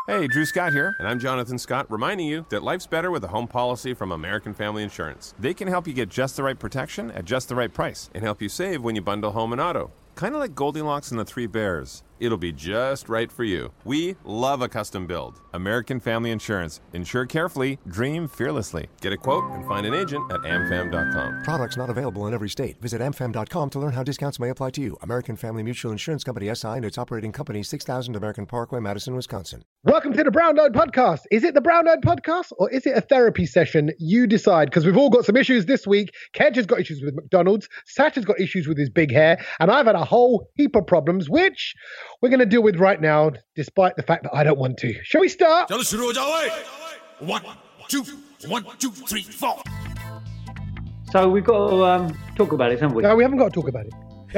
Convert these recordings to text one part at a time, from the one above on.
Hey, Drew Scott here, and I'm Jonathan Scott, reminding you that life's better with a home policy from American Family Insurance. They can help you get just the right protection at just the right price and help you save when you bundle home and auto. Kind of like Goldilocks and the Three Bears. It'll be just right for you. We love a custom build. American Family Insurance. Insure carefully, dream fearlessly. Get a quote and find an agent at amfam.com. Products not available in every state. Visit amfam.com to learn how discounts may apply to you. American Family Mutual Insurance Company SI and its operating company 6000 American Parkway, Madison, Wisconsin. Welcome to the Brown Node Podcast. Is it the Brown Node Podcast or is it a therapy session? You decide, because we've all got some issues this week. Kedge has got issues with McDonald's. Satch has got issues with his big hair. And I've had a whole heap of problems, which we're going to deal with right now, despite the fact that I don't want to. Shall we start? 1, 2, 1, 2, 3, 4. So we've got to talk about it, haven't we? No, we haven't got to talk about it.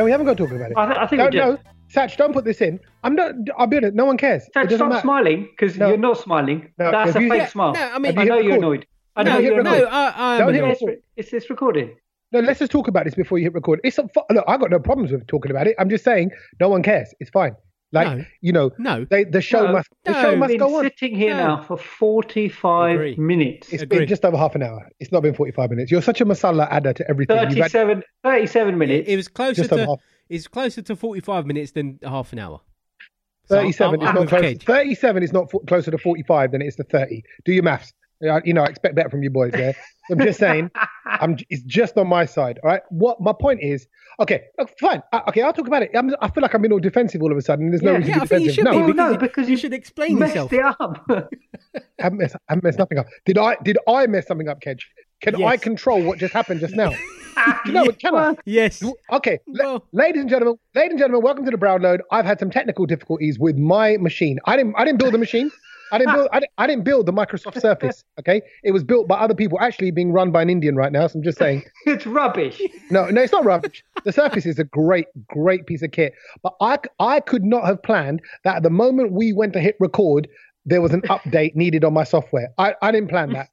I think we do. No, Satch, don't put this in. I'll be honest, no one cares. Satch, stop smiling, because you're not smiling. No, that's a fake smile. No, I mean, I know you're annoyed. I know you're annoyed. I'm annoyed. Is this recording? No, let's just talk about this before you hit record. Look, I got no problems with talking about it. I'm just saying, no one cares. It's fine. The show must go on. Sitting here now for 45 minutes. It's been just over half an hour. It's not been 45 minutes. You're such a masala adder to everything. 37 minutes. It was closer to 45 minutes than half an hour. 37 is not closer to 45 than it is to 30. Do your maths. I expect better from you boys there. I'm just saying, it's just on my side, all right? What my point is, okay, fine. Okay, I'll talk about it. I feel like I'm being all defensive all of a sudden. There's no reason to be defensive. You should be, because you should explain yourself. Messed it up. I haven't messed nothing up. Did I mess something up, Kedge? Can I control what just happened just now? Can I? Yes. Okay, ladies and gentlemen, welcome to the Brown Node. I've had some technical difficulties with my machine. I didn't build the machine. I didn't build the Microsoft Surface, okay? It was built by other people, actually being run by an Indian right now, so I'm just saying. It's rubbish. No, it's not rubbish. The Surface is a great piece of kit. But I could not have planned that at the moment we went to hit record, there was an update needed on my software. I didn't plan that.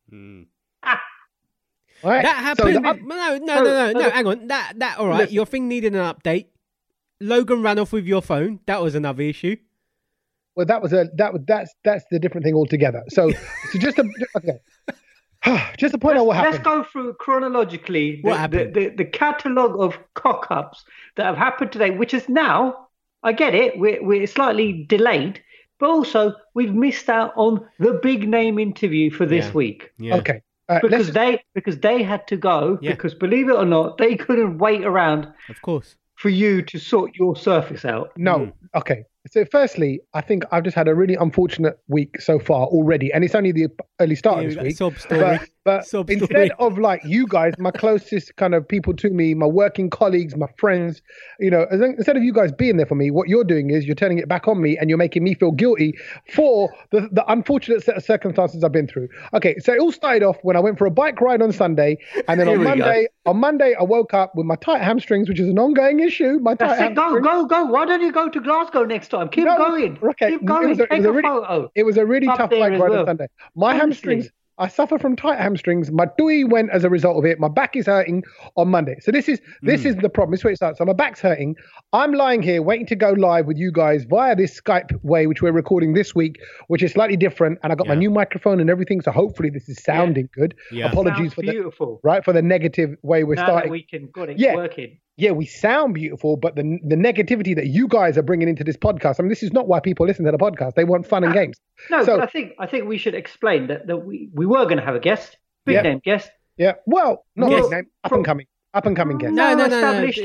Right? That happened. No, hang on. That all right. Your thing needed an update. Logan ran off with your phone. That was another issue. Well, that's the different thing altogether. So just to point out what happened. Let's go through chronologically the catalogue of cock-ups that have happened today, which is now, I get it, we're slightly delayed, but also we've missed out on the big name interview for this week. Yeah. Okay. Because they had to go, because believe it or not, they couldn't wait around. Of course. For you to sort your Surface out. No. Okay. So firstly, I think I've just had a really unfortunate week so far already, and it's only the early start of this week. Sob story. But instead of like you guys, my closest kind of people to me, my working colleagues, my friends, instead of you guys being there for me, what you're doing is you're turning it back on me and you're making me feel guilty for the unfortunate set of circumstances I've been through. Okay, so it all started off when I went for a bike ride on Sunday, and then on Monday I woke up with my tight hamstrings, which is an ongoing issue. Go. Why don't you go to Glasgow next time? Keep going. Okay. Keep going. Take a photo. It was a really tough bike ride on Sunday. My hamstrings. I suffer from tight hamstrings. My tui went as a result of it. My back is hurting on Monday. So this is the problem. This is where it starts. So my back's hurting. I'm lying here waiting to go live with you guys via this Skype way, which we're recording this week, which is slightly different. And I got my new microphone and everything. So hopefully this is sounding good. Yeah. Apologies for the negative way we're starting. That we can got it working. Yeah, we sound beautiful, but the negativity that you guys are bringing into this podcast, I mean, this is not why people listen to the podcast. They want fun and games. No, so, but I think we should explain that we were going to have a guest, big name guest. Yeah, well, not big name, up and coming guest. No, established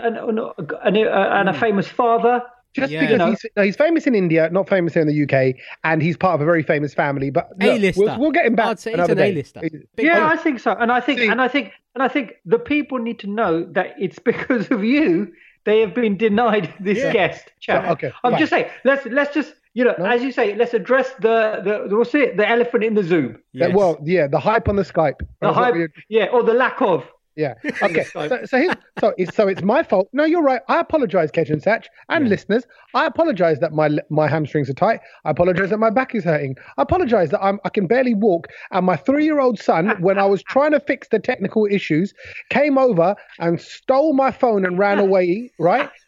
and a famous father. Just because he's famous in India, not famous here in the UK, and he's part of a very famous family. But A-lister. We'll get him back. I'd say he's an A-lister. I think so, and I think the people need to know that it's because of you they have been denied this guest chat. So, okay, I'm just saying. Let's just as you say, let's address the elephant in the Zoom. Yes. The hype on the Skype. The hype, or the lack of. Yeah. Okay. So it's my fault. No, you're right. I apologize, Kedge and Satch, and listeners. I apologize that my hamstrings are tight. I apologize that my back is hurting. I apologize that I can barely walk. And my 3-year-old son, when I was trying to fix the technical issues, came over and stole my phone and ran away. Right.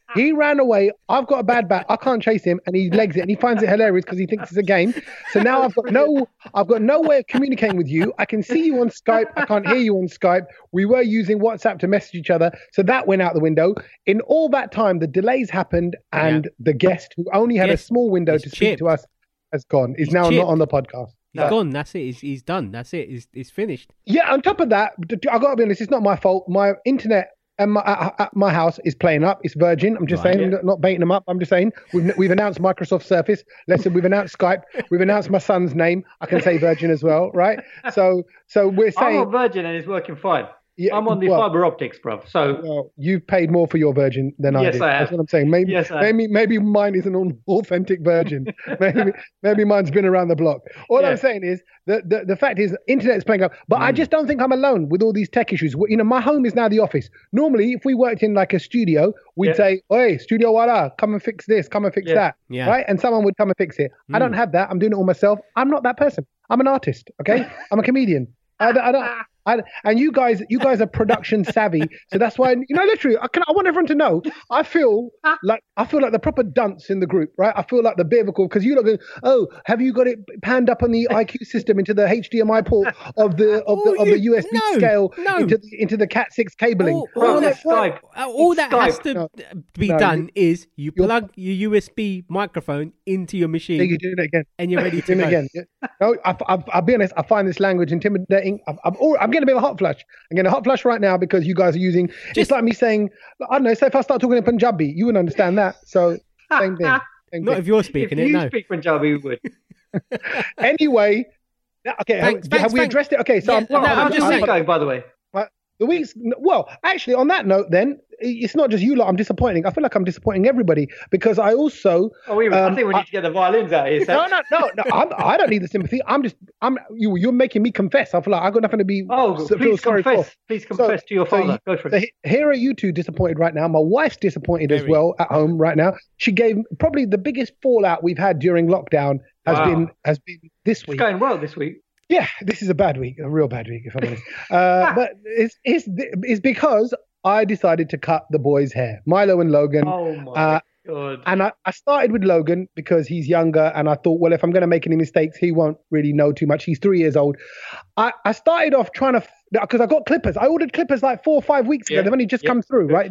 He ran away. I've got a bad back. I can't chase him, and he legs it, and he finds it hilarious because he thinks it's a game. So now I've got no way of communicating with you. I can see you on Skype. I can't hear you on Skype. We were using WhatsApp to message each other, so that went out the window. In all that time, the delays happened, and the guest, who only had a small window to speak to us, has gone. Is now not on the podcast. He's gone. That's it. He's done. That's it. He's finished. Yeah. On top of that, I got to be honest. It's not my fault. My internet and my house is playing up. It's Virgin. I'm just saying, not baiting them up. I'm just saying we've announced Microsoft Surface. Listen, we've announced Skype. We've announced my son's name. I can say Virgin as well, right? So we're saying I'm on Virgin and it's working fine. Yeah, I'm on the fiber optics, bruv. So you've paid more for your Virgin than I did. Yes, I have. That's what I'm saying. Maybe mine is an authentic Virgin. maybe mine's been around the block. All I'm saying is the fact is internet's playing up, but I just don't think I'm alone with all these tech issues. You know, my home is now the office. Normally, if we worked in like a studio, we'd say, "Hey, Studio Wala, come and fix this, come and fix that," right? And someone would come and fix it. I don't have that. I'm doing it all myself. I'm not that person. I'm an artist. Okay, I'm a comedian. I don't. And you guys are production savvy, so that's why literally. I want everyone to know. I feel like the proper dunce in the group, right? I feel like the biblical because you look. Oh, have you got it panned up on the IQ system into the HDMI port of the USB scale into the Cat 6 cabling? All that has to be done is you plug your USB microphone into your machine. You're doing it again, and you're ready to go. Again. No, I'll be honest. I find this language intimidating. I'm getting a bit of a hot flush. I'm getting a hot flush right now because you guys are using. It's like me saying, I don't know. Say if I start talking in Punjabi, you wouldn't understand that. So same thing. Not if you're speaking it. If you speak Punjabi, we would. Anyway, okay. Have we addressed it? Okay. So I'm just saying. Going, by the way. The week's actually on that note, then it's not just you lot I'm disappointing. I feel like I'm disappointing everybody because I also. I think we need to get the violins out here. So. No. I don't need the sympathy. You're making me confess. I feel like I've got nothing to be. Please confess. Please confess to your father. Go for it. Here are you two disappointed right now. My wife's disappointed as well at home right now. She gave probably the biggest fallout we've had during lockdown has been this week. It's going well this week. Yeah, this is a bad week, a real bad week, if I'm honest. But it's because I decided to cut the boys' hair, Milo and Logan. Oh my God! And I started with Logan because he's younger, and I thought, well, if I'm going to make any mistakes, he won't really know too much. He's 3 years old. I started off trying to because I got clippers. I ordered clippers like 4 or 5 weeks ago. They've only just come through, right?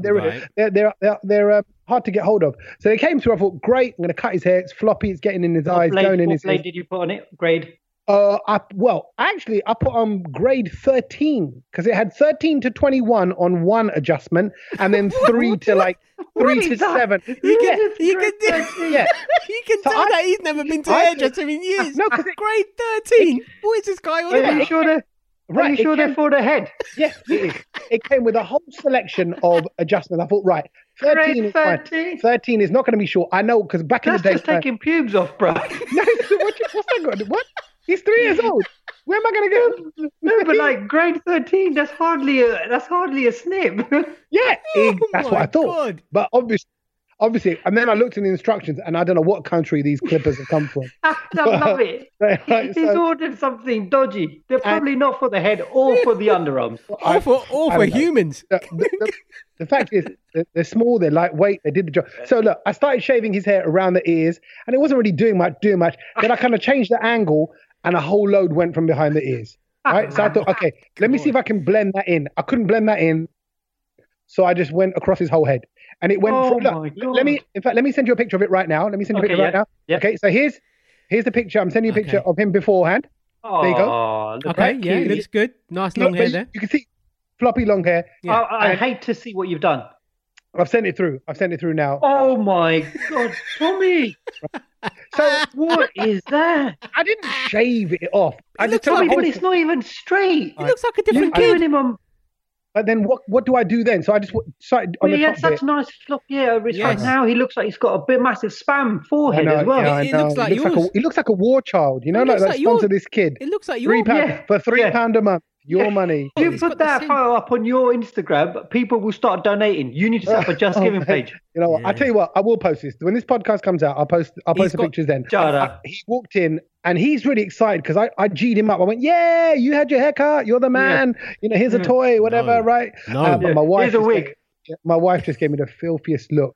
They're hard to get hold of. So they came through. I thought, great, I'm going to cut his hair. It's floppy. It's getting in his eyes, going in his. What blade did you put on it? Grade. I put on grade 13 because it had 13 to 21 on one adjustment, and then 3 to 7. You can tell that he's never been to hairdresser in years. No, because grade 13. What is this guy on about? Are you sure they're for the head? Yes, it is. It came with a whole selection of adjustments. I thought, right, 13 is fine. 13 is not going to be short. I know because back in the day, that's just taking pubes off, bro. No, what's that got? What? He's 3 years old. Where am I going to go? No, but like grade 13, that's hardly a snip. Yeah, that's what I thought. God. But obviously, and then I looked in the instructions, and I don't know what country these clippers have come from. I love it. He's ordered something dodgy. They're probably not for the head or for the underarms. Or for humans. The fact is, they're small, they're lightweight, they did the job. So look, I started shaving his hair around the ears, and it wasn't really doing much. Then I kind of changed the angle, and a whole load went from behind the ears. Right? So I thought, okay, let me see if I can blend that in. I couldn't blend that in, so I just went across his whole head. And it went let me send you a picture of it right now. Let me send you a picture right now. Yep. Okay, so here's the picture. I'm sending you a picture of him beforehand. There you go. Okay, yeah, it looks good. Nice long hair there. You can see floppy long hair. Yeah. I hate to see what you've done. I've sent it through now. Oh my God, Tommy. So what is that? I didn't shave it off. But it's not even straight. It looks like a different kid. But then what do I do then? So I just started on the top. He had such nice floppy hair. Right now he looks like he's got a bit massive spam forehead as well. Yeah, it looks like yours. He looks like a war child. You know, like sponsor this kid. It looks like yours. £3 for £3 a month. Your money. You put that photo up on your Instagram, people will start donating. You need to set up a Just Giving page. You know what? I tell you what, I will post this. When this podcast comes out, I'll post the pictures then. He walked in and he's really excited because I G'd him up. I went, yeah, you had your haircut. You're the man. Yeah. You know, here's a toy, whatever, right? No. But my wife here's a wig. My wife just gave me the filthiest look.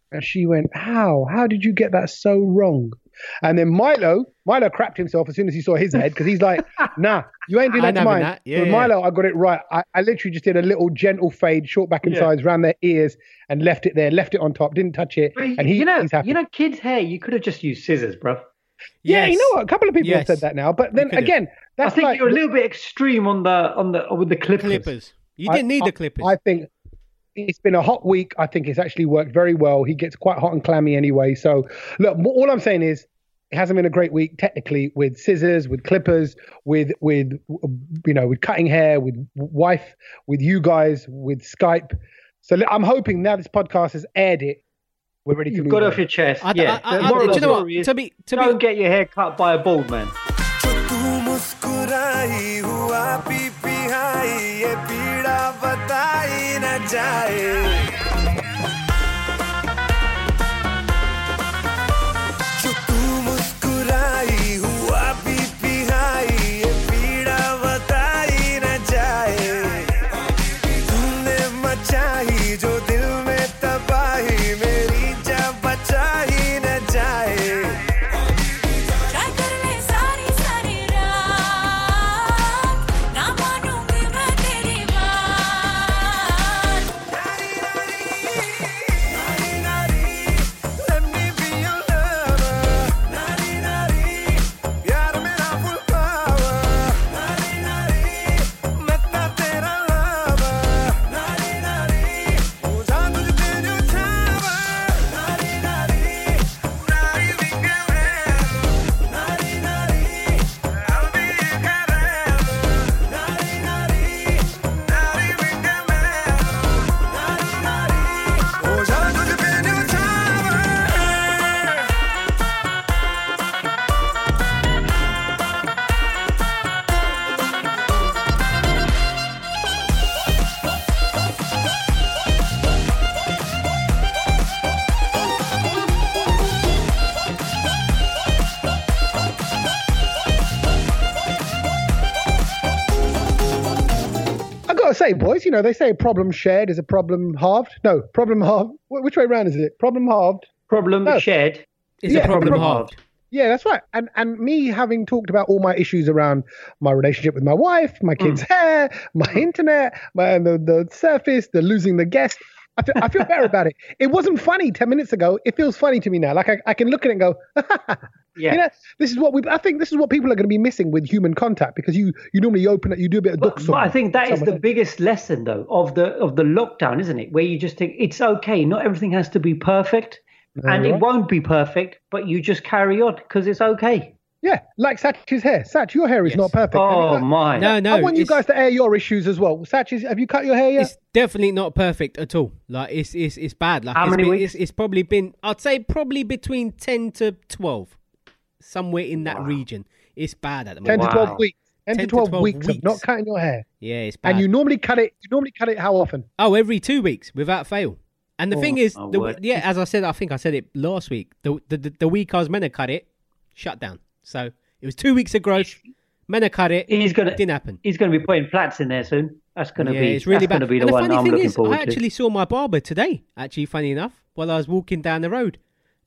And she went, how? How did you get that so wrong? And then Milo crapped himself as soon as he saw his head because he's like, nah, you ain't doing that to mine. Yeah, Milo, I got it right. I literally just did a little gentle fade, short back and sides around their ears and left it there, left it on top, didn't touch it. And he's happy. Kids' hair, you could have just used scissors, bro. Yeah, you know what? A couple of people have said that now. But then again, I think you're a little bit extreme with the clippers. You didn't need the clippers. I think it's been a hot week. I think it's actually worked very well. He gets quite hot and clammy anyway. So, look, all I'm saying is it hasn't been a great week technically with scissors, with clippers, with cutting hair, with wife, with you guys, with Skype. So I'm hoping now this podcast has aired it. We're ready to move got on. Off your chest. Do you know what? Don't get your hair cut by a bald man. Say, boys, they say problem shared is a problem halved. No, problem halved. Which way around is it? Problem halved. Shared is a problem halved. Yeah, that's right. And me having talked about all my issues around my relationship with my wife, my kids' hair, my internet, the Surface, the losing the guest. I feel better about it. It wasn't funny 10 minutes ago. It feels funny to me now. Like I can look at it and go, yeah. This is what I think this is what people are going to be missing with human contact because you normally open it, you do a bit of but I think that is the biggest lesson though of the lockdown, isn't it? Where you just think it's okay. Not everything has to be perfect, and it won't be perfect, but you just carry on because it's okay. Yeah, like Satch's hair. Satch, your hair is not perfect. Oh, my. No. I want you guys to air your issues as well. Satch, have you cut your hair yet? It's definitely not perfect at all. Like, it's bad. Like, how many weeks? It's probably been, I'd say probably between 10 to 12. Somewhere in that region. It's bad at the moment. 10 to 12 weeks. 10 to 12 weeks of not cutting your hair. Yeah, it's bad. And you normally cut it how often? Oh, every 2 weeks without fail. And the thing is, as I said, I think I said it last week, the week I was meant to cut it, shut down. So it was 2 weeks of growth. Meant to cut it. Didn't happen. He's going to be putting plaits in there soon. That's going to be. It's really bad. Going to be the one I'm looking forward to. I actually saw my barber today. Actually, funny enough, while I was walking down the road.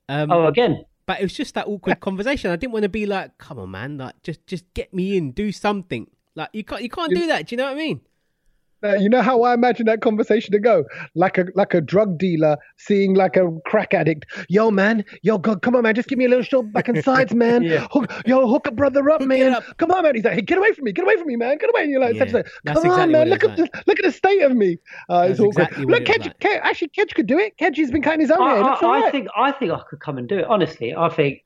Again. But it was just that awkward conversation. I didn't want to be like, "Come on, man! Like, just get me in, do something." Like, you can't do that. Do you know what I mean? You know how I imagine that conversation to go? Like a drug dealer seeing like a crack addict. Yo, man. Yo, God, come on, man. Just give me a little short back and sides, man. Yeah. Hook a brother up, man. Come on, man. He's like, hey, get away from me, man. Get away. And you're like, come on, man. Look at the state of me. It's all exactly good. Look, Kedge could do it. Kedge has been cutting his own hair. I think I could come and do it. Honestly, I think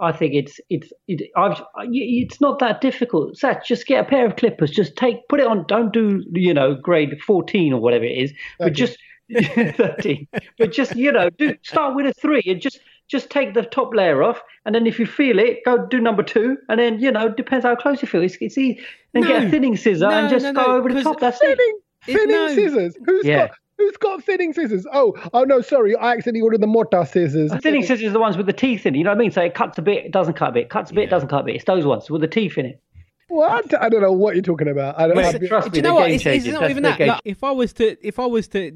it's not that difficult. Satch, just get a pair of clippers. Just put it on. Don't do grade 14 or whatever it is, but just 13. But just start with a 3 and just take the top layer off, and then if you feel it, go do number 2, and then depends how close you feel. It's easy. Then get a thinning scissor and just go over the top. That's thinning scissors. Who's got thinning scissors? Oh no, sorry, I accidentally ordered the mortar scissors. The thinning scissors are the ones with the teeth in it. You know what I mean? So it cuts a bit, it doesn't cut a bit. Cuts a bit, it doesn't cut a bit. It's those ones with the teeth in it. What? I don't know what you're talking about. Trust me, do you know what? It's not even that. Like, if I was to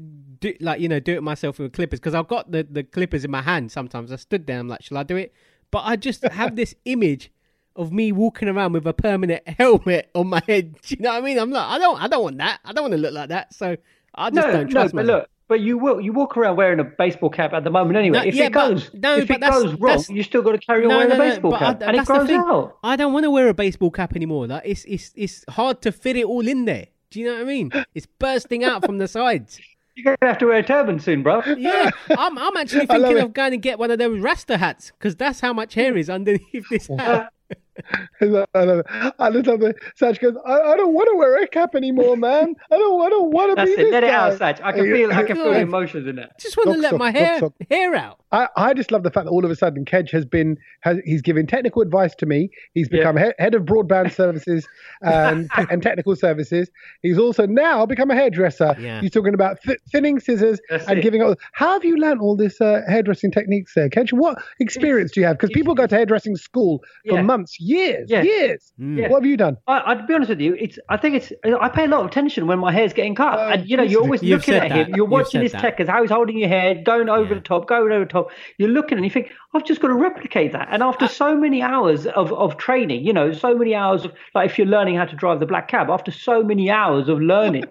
do it myself with clippers, because I've got the clippers in my hand. Sometimes I stood there, I'm like, shall I do it? But I just have this image of me walking around with a permanent helmet on my head. Do you know what I mean? I'm like, I don't want that. I don't want to look like that. So I just don't trust myself. But you walk around wearing a baseball cap at the moment anyway. If it goes wrong, you still got to carry on wearing a baseball cap, and it grows out. I don't want to wear a baseball cap anymore. Like it's hard to fit it all in there. Do you know what I mean? It's bursting out from the sides. You're going to have to wear a turban soon, bro. Yeah, I'm actually thinking of going to get one of those Rasta hats, because that's how much hair is underneath this hat. I love it. Saj goes, I don't want to wear a cap anymore, man. I don't want to be this guy. Let it out, Saj. I can feel the emotions in that. Just want to let my hair out. I just love the fact that all of a sudden Kedge he's giving technical advice to me. He's become head of broadband services and technical services. He's also now become a hairdresser. Yeah. He's talking about thinning scissors and giving. How have you learned all this hairdressing techniques there, Kedge? What experience do you have? Because people go to hairdressing school for months, years. What have you done? I'd be honest with you. I pay a lot of attention when my hair's getting cut. And you're always looking at him. You're watching his techers, how he's holding your hair, going over the top. You're looking and you think, I've just got to replicate that. And after so many hours of training, so many hours of, like, if you're learning how to drive the black cab, after so many hours of learning,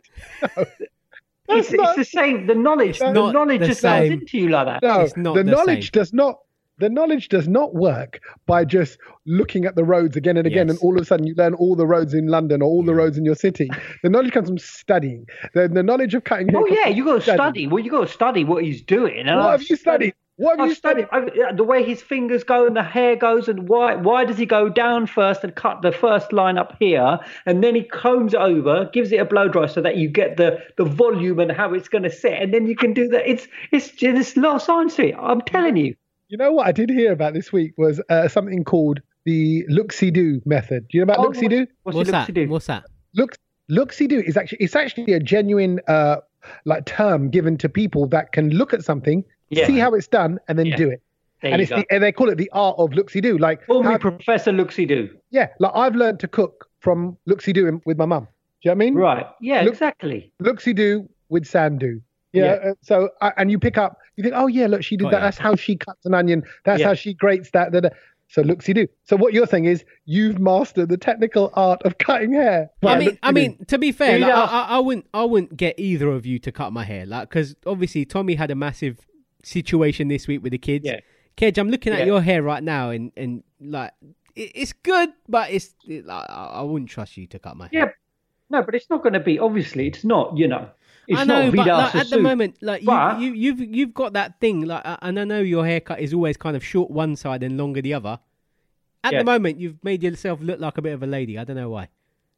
it's the same. The knowledge just goes into you like that. No, it's not the knowledge same. Does not. The knowledge does not work by just looking at the roads again and again, and all of a sudden you learn all the roads in London or all the roads in your city. The knowledge comes from studying. The knowledge of cutting hair. Oh yeah, you got to study. Well, you got to study what he's doing. And what have you studied? What have you studied? The way his fingers go and the hair goes, and why does he go down first and cut the first line up here, and then he combs it over, gives it a blow dry so that you get the volume and how it's going to set, and then you can do that. It's just a lot of science to it. I'm telling you. You know what I did hear about this week was something called the look-see-do method. Do you know about look-see-do? What's that? Look-see-do is actually a genuine term given to people that can look at something, see how it's done, and then do it. And they call it the art of look-see-do. Like, call me Professor Look-see-do. Yeah, like I've learned to cook from look-see-do with my mum. Do you know what I mean? Right. Yeah, exactly. Look-see-do with Sam-do. Yeah. So, and you pick up, you think, oh yeah, look, she did that. That's how she cuts an onion. That's how she grates that. So look-see-do. So what you're saying is you've mastered the technical art of cutting hair. I mean, to be fair, I wouldn't get either of you to cut my hair, because obviously Tommy had a massive situation this week with the kids. Yeah. Kedge, I'm looking at your hair right now, and like it's good, but I wouldn't trust you to cut my hair. Yeah. No, but it's not going to be. Obviously, it's not. It's I know, not but at the moment, you've got that thing, and I know your haircut is always kind of short one side and longer the other. At the moment, you've made yourself look like a bit of a lady. I don't know why.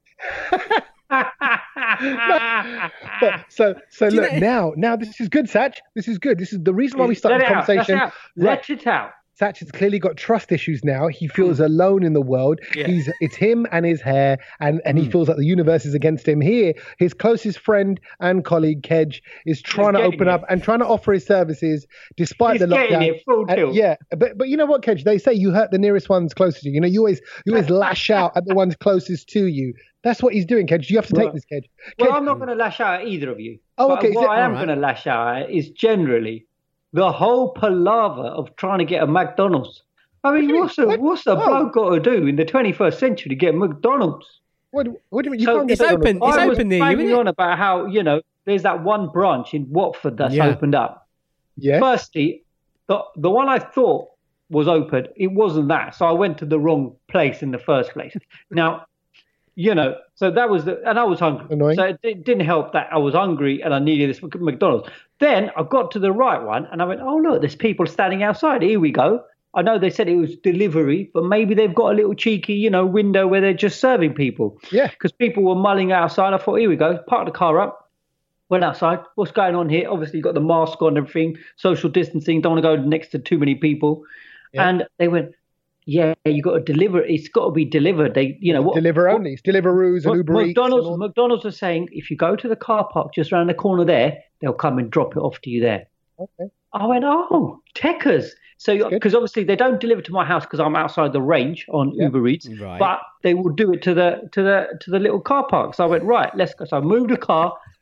So look, now this is good, Satch. This is good. This is the reason why we started the conversation. Let it out. Satch has clearly got trust issues now. He feels alone in the world. Yeah. It's him and his hair, and he feels like the universe is against him. Here, his closest friend and colleague, Kedge, is trying to open up and trying to offer his services despite the lockdown. Getting it full tilt. Yeah, but you know what, Kedge? They say you hurt the nearest ones closest to you. You always lash out at the ones closest to you. That's what he's doing, Kedge. You have to take this, Kedge. Well, I'm not going to lash out at either of you. Oh, okay. What I am going to lash out at is generally the whole palaver of trying to get a McDonald's. I mean, what's a bloke got to do in the 21st century to get McDonald's? What do you mean? You can't get open. It's open there. I was banging on about how, there's that one branch in Watford that's opened up. Yeah. Firstly, the one I thought was open, it wasn't that. So I went to the wrong place in the first place. Now, so that was and I was hungry. Annoying. So it didn't help that I was hungry and I needed this McDonald's. Then I got to the right one and I went, oh, look, there's people standing outside. Here we go. I know they said it was delivery, but maybe they've got a little cheeky, window where they're just serving people. Yeah. Because people were mulling outside. I thought, here we go. Parked the car up. Went outside. What's going on here? Obviously, you've got the mask on and everything. Social distancing. Don't want to go next to too many people. Yeah. And they went, yeah, you got to deliver. It's got to be delivered. They, what deliver only. It's Deliveroo's and Uber Eats. McDonald's are saying if you go to the car park just around the corner there, they'll come and drop it off to you there. Okay. I went, oh, techers. So because obviously they don't deliver to my house because I'm outside the range on Uber Eats, right. But they will do it to the little car park. So I went, right, let's go. So I moved the car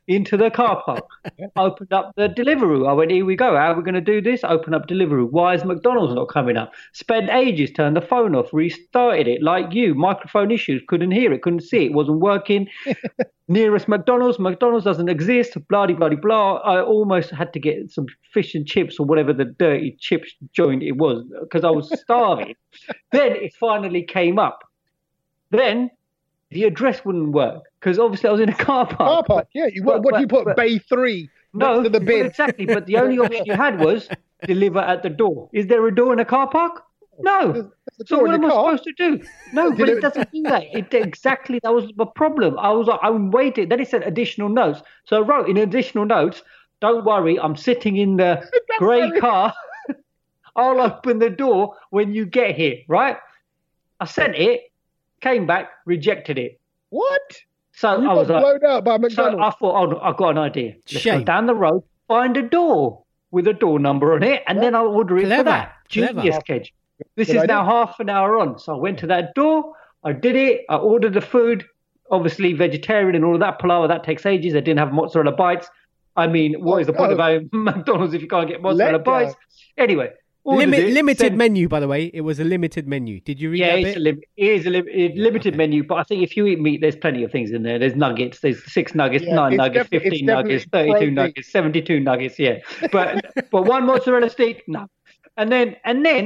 into the car park, opened up the Deliveroo. I went, here we go. How are we going to do this? Open up Deliveroo. Why is McDonald's not coming up? Spent ages, turned the phone off, restarted it like you. Microphone issues, couldn't hear it, couldn't see it, wasn't working. Nearest McDonald's doesn't exist, blah, blah, blah, blah. I almost had to get some fish and chips or whatever the dirty chips joint it was because I was starving. Then it finally came up. Then the address wouldn't work because obviously I was in a car park. Car park, yeah. What do you put? Bay 3 next to the bin. Exactly. But the only option you had was deliver at the door. Is there a door in a car park? No. So what am I supposed to do? No, but it doesn't do that. That was the problem. I'm waiting. Then it said additional notes. So I wrote in additional notes, don't worry, I'm sitting in the grey car. I'll open the door when you get here, right? I sent it. Came back, rejected it. What? So you I was got blown out by McDonald's. So I thought, I've got an idea. Let's go down the road, find a door with a door number on it, and then I'll order it for that. Genius, Kedge. This is now half an hour on. So I went to that door, I did it, I ordered the food, obviously vegetarian and all of that. Palawa, that takes ages. They didn't have mozzarella bites. I mean, what is the point of having McDonald's if you can't get mozzarella bites? Anyway. Limited menu, by the way. It was a limited menu. Did you read that bit? It is a limited menu, but I think if you eat meat, there's plenty of things in there. There's nuggets. There's 6 nuggets, 9 nuggets, 15 nuggets, 32 nuggets, 72 nuggets. Yeah, but one mozzarella stick, no. And then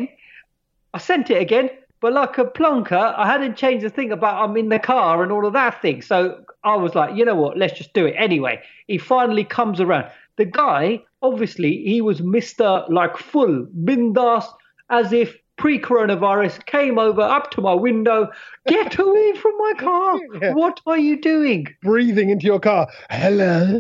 I sent it again, but like a plonker, I hadn't changed the thing about I'm in the car and all of that thing. So I was like, you know what? Let's just do it anyway. He finally comes around. The guy, obviously, he was Mr. like full bindas, as if pre-coronavirus, came over up to my window. Get away from my car. Yeah. What are you doing? Breathing into your car. Hello.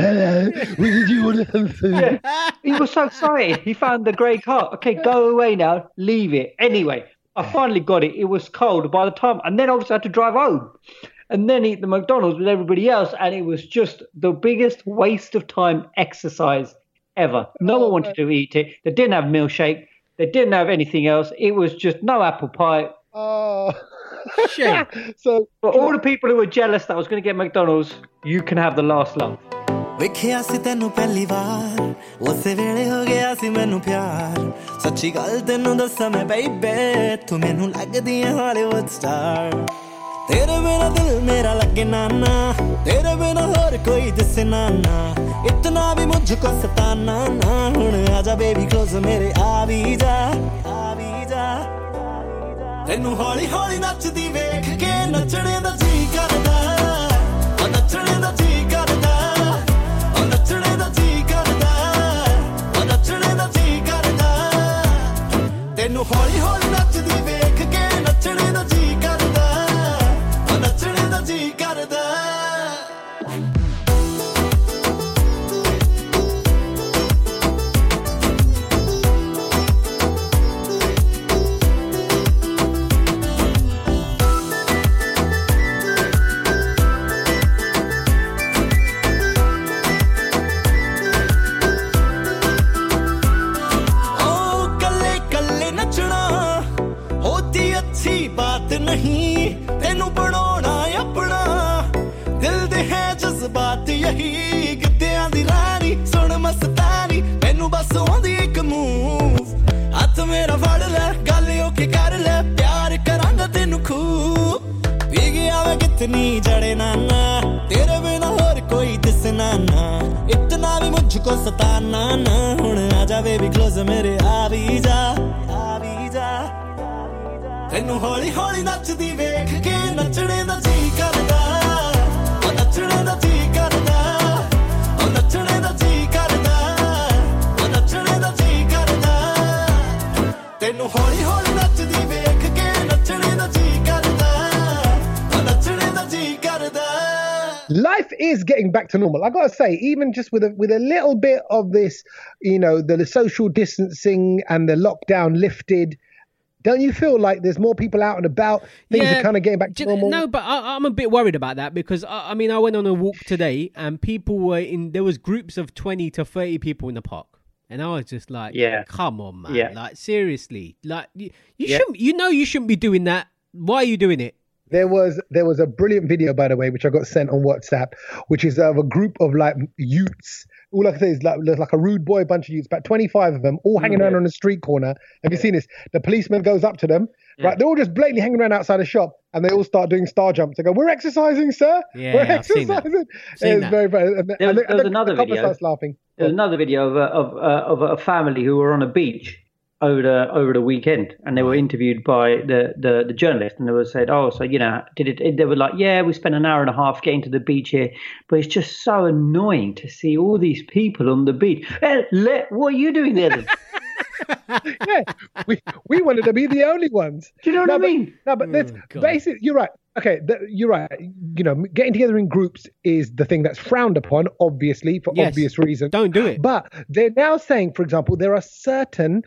Yeah. He was so excited. He found the grey car. Okay, go away now. Leave it. Anyway, I finally got it. It was cold by the time. And then obviously I had to drive home. And then eat the McDonald's with everybody else. And it was just the biggest waste of time exercise ever. No one wanted to eat it. They didn't have milkshake. They didn't have anything else. It was just no apple pie. Oh, shame. So, for all the people who were jealous that I was going to get McDonald's, you can have the last laugh. ਵੇਖਿਆ ਸੀ ਤੈਨੂੰ ਪਹਿਲੀ ਵਾਰ ਉਸੇ ਵੇਲੇ ਹੋ ਗਿਆ ਸੀ ਮੈਨੂੰ ਪਿਆਰ ਸੱਚੀ ਗੱਲ ਤੈਨੂੰ ਦੱਸਾਂ ਮੈਂ ਬੇਬੇ ਤੂੰ ਮੈਨੂੰ ਲੱਗਦੀ ਹੈ ਹਾਲੀਵੁੱਡ ਸਟਾਰ ਤੇਰੇ ਬਿਨਾ ਦਿਲ ਮੇਰਾ ਲੱਗੇ ਨਾ ਤੇਰੇ ਬਿਨਾ ਹੋਰ ਕੋਈ ਦਿਸੇ ਨਾ ਇਤਨਾ ਵੀ ਮੁਝਕੋ ਸਤਾਨਾ ਨਾ ਹੁਣ ਆਜਾ ਬੇਬੀ ਕਲੋਜ਼ ਮੇਰੇ ਆ ਵੀ ਜਾ ਤੈਨੂੰ ਹੌਲੀ ਹੌਲੀ ਨੱਚਦੀ ਵੇਖ ਕੇ ਨੱਚਣੇ ਦਾ ਜੀ ਕਰਦਾ ਉਹ ਨੱਚਣੇ ਦਾ ਜੀ ਕਰਦਾ ਉਹ ਨੱਚਣੇ ਦਾ ਜੀ ਕਰਦਾ ਉਹ ਨੱਚਣੇ ਦਾ ਜੀ ਕਰਦਾ ਤੈਨੂੰ ਹੌਲੀ ਹੌਲੀ ਨੱਚਦੀ ਵੇਖ ਕੇ ਨੱਚਣੇ ਦਾ ਜੀ ਕਰਦਾ ਉਹ ਨੱਚਣੇ ਦਾ ਜੀ ਕਰਦਾ नहीं तेनू बनाना अपना दिल दे है जज्बात यही गिद्दियां दी रानी सुन मस्तानी मैनू बस आंदी एक मूव हाथ मेरा फड़ ले गल ओके कर ले प्यार करांगा तेनू खूब पी गया मैं कितनी जड़े नाना तेरे बिना और कोई दिसना ना इतना भी मुझको सताना ना हुण आजा बेबी क्लोज मेरे आ भी जा ਤੈਨੂੰ ਹੌਲੀ ਹੌਲੀ ਨੱਚਦੀ ਵੇਖ ਕੇ ਨੱਚਣੇ ਦਾ ਜੀ ਕਰਦਾ ਉਹ ਨੱਚਣੇ ਦਾ ਜੀ ਕਰਦਾ ਉਹ ਨੱਚਣੇ ਦਾ ਜੀ ਕਰਦਾ ਉਹ ਨੱਚਣੇ ਦਾ ਜੀ ਕਰਦਾ ਤੈਨੂੰ ਹੌਲੀ ਹੌਲੀ ਨੱਚਦੀ ਵੇਖ ਕੇ ਨੱਚਣੇ ਦਾ ਜੀ ਕਰਦਾ ਉਹ ਨੱਚਣੇ ਦਾ ਜੀ ਕਰਦਾ Life is getting back to normal. I got to say, even just with a little bit of this, you know, the social distancing and the lockdown lifted, don't you feel like there's more people out and about? Things are kind of getting back to normal? No, but I'm a bit worried about that because, I mean, I went on a walk today and people were there was groups of 20 to 30 people in the park. And I was just like, come on, man. Yeah. Like, seriously. Like, you shouldn't be doing that. Why are you doing it? There was a brilliant video, by the way, which I got sent on WhatsApp, which is of a group of like youths. All I can say is like a rude boy bunch of youths, about 25 of them, all hanging around on a street corner. Have you seen this? The policeman goes up to them, right? They're all just blatantly hanging around outside a shop, and they all start doing star jumps. They go, "We're exercising, sir. We're exercising." It's very funny. There was another video. Starts laughing. There's another video of a family who were on a beach over the weekend, and they were interviewed by the journalist, and they were said, "Oh, so did it?" They were like, "Yeah, we spent an hour and a half getting to the beach here, but it's just so annoying to see all these people on the beach." What are you doing there then? Yeah, we wanted to be the only ones. Do you know what I mean? But that's basically, you're right. Okay, you're right. Getting together in groups is the thing that's frowned upon, obviously, for obvious reasons. Don't do it. But they're now saying, for example, there are certain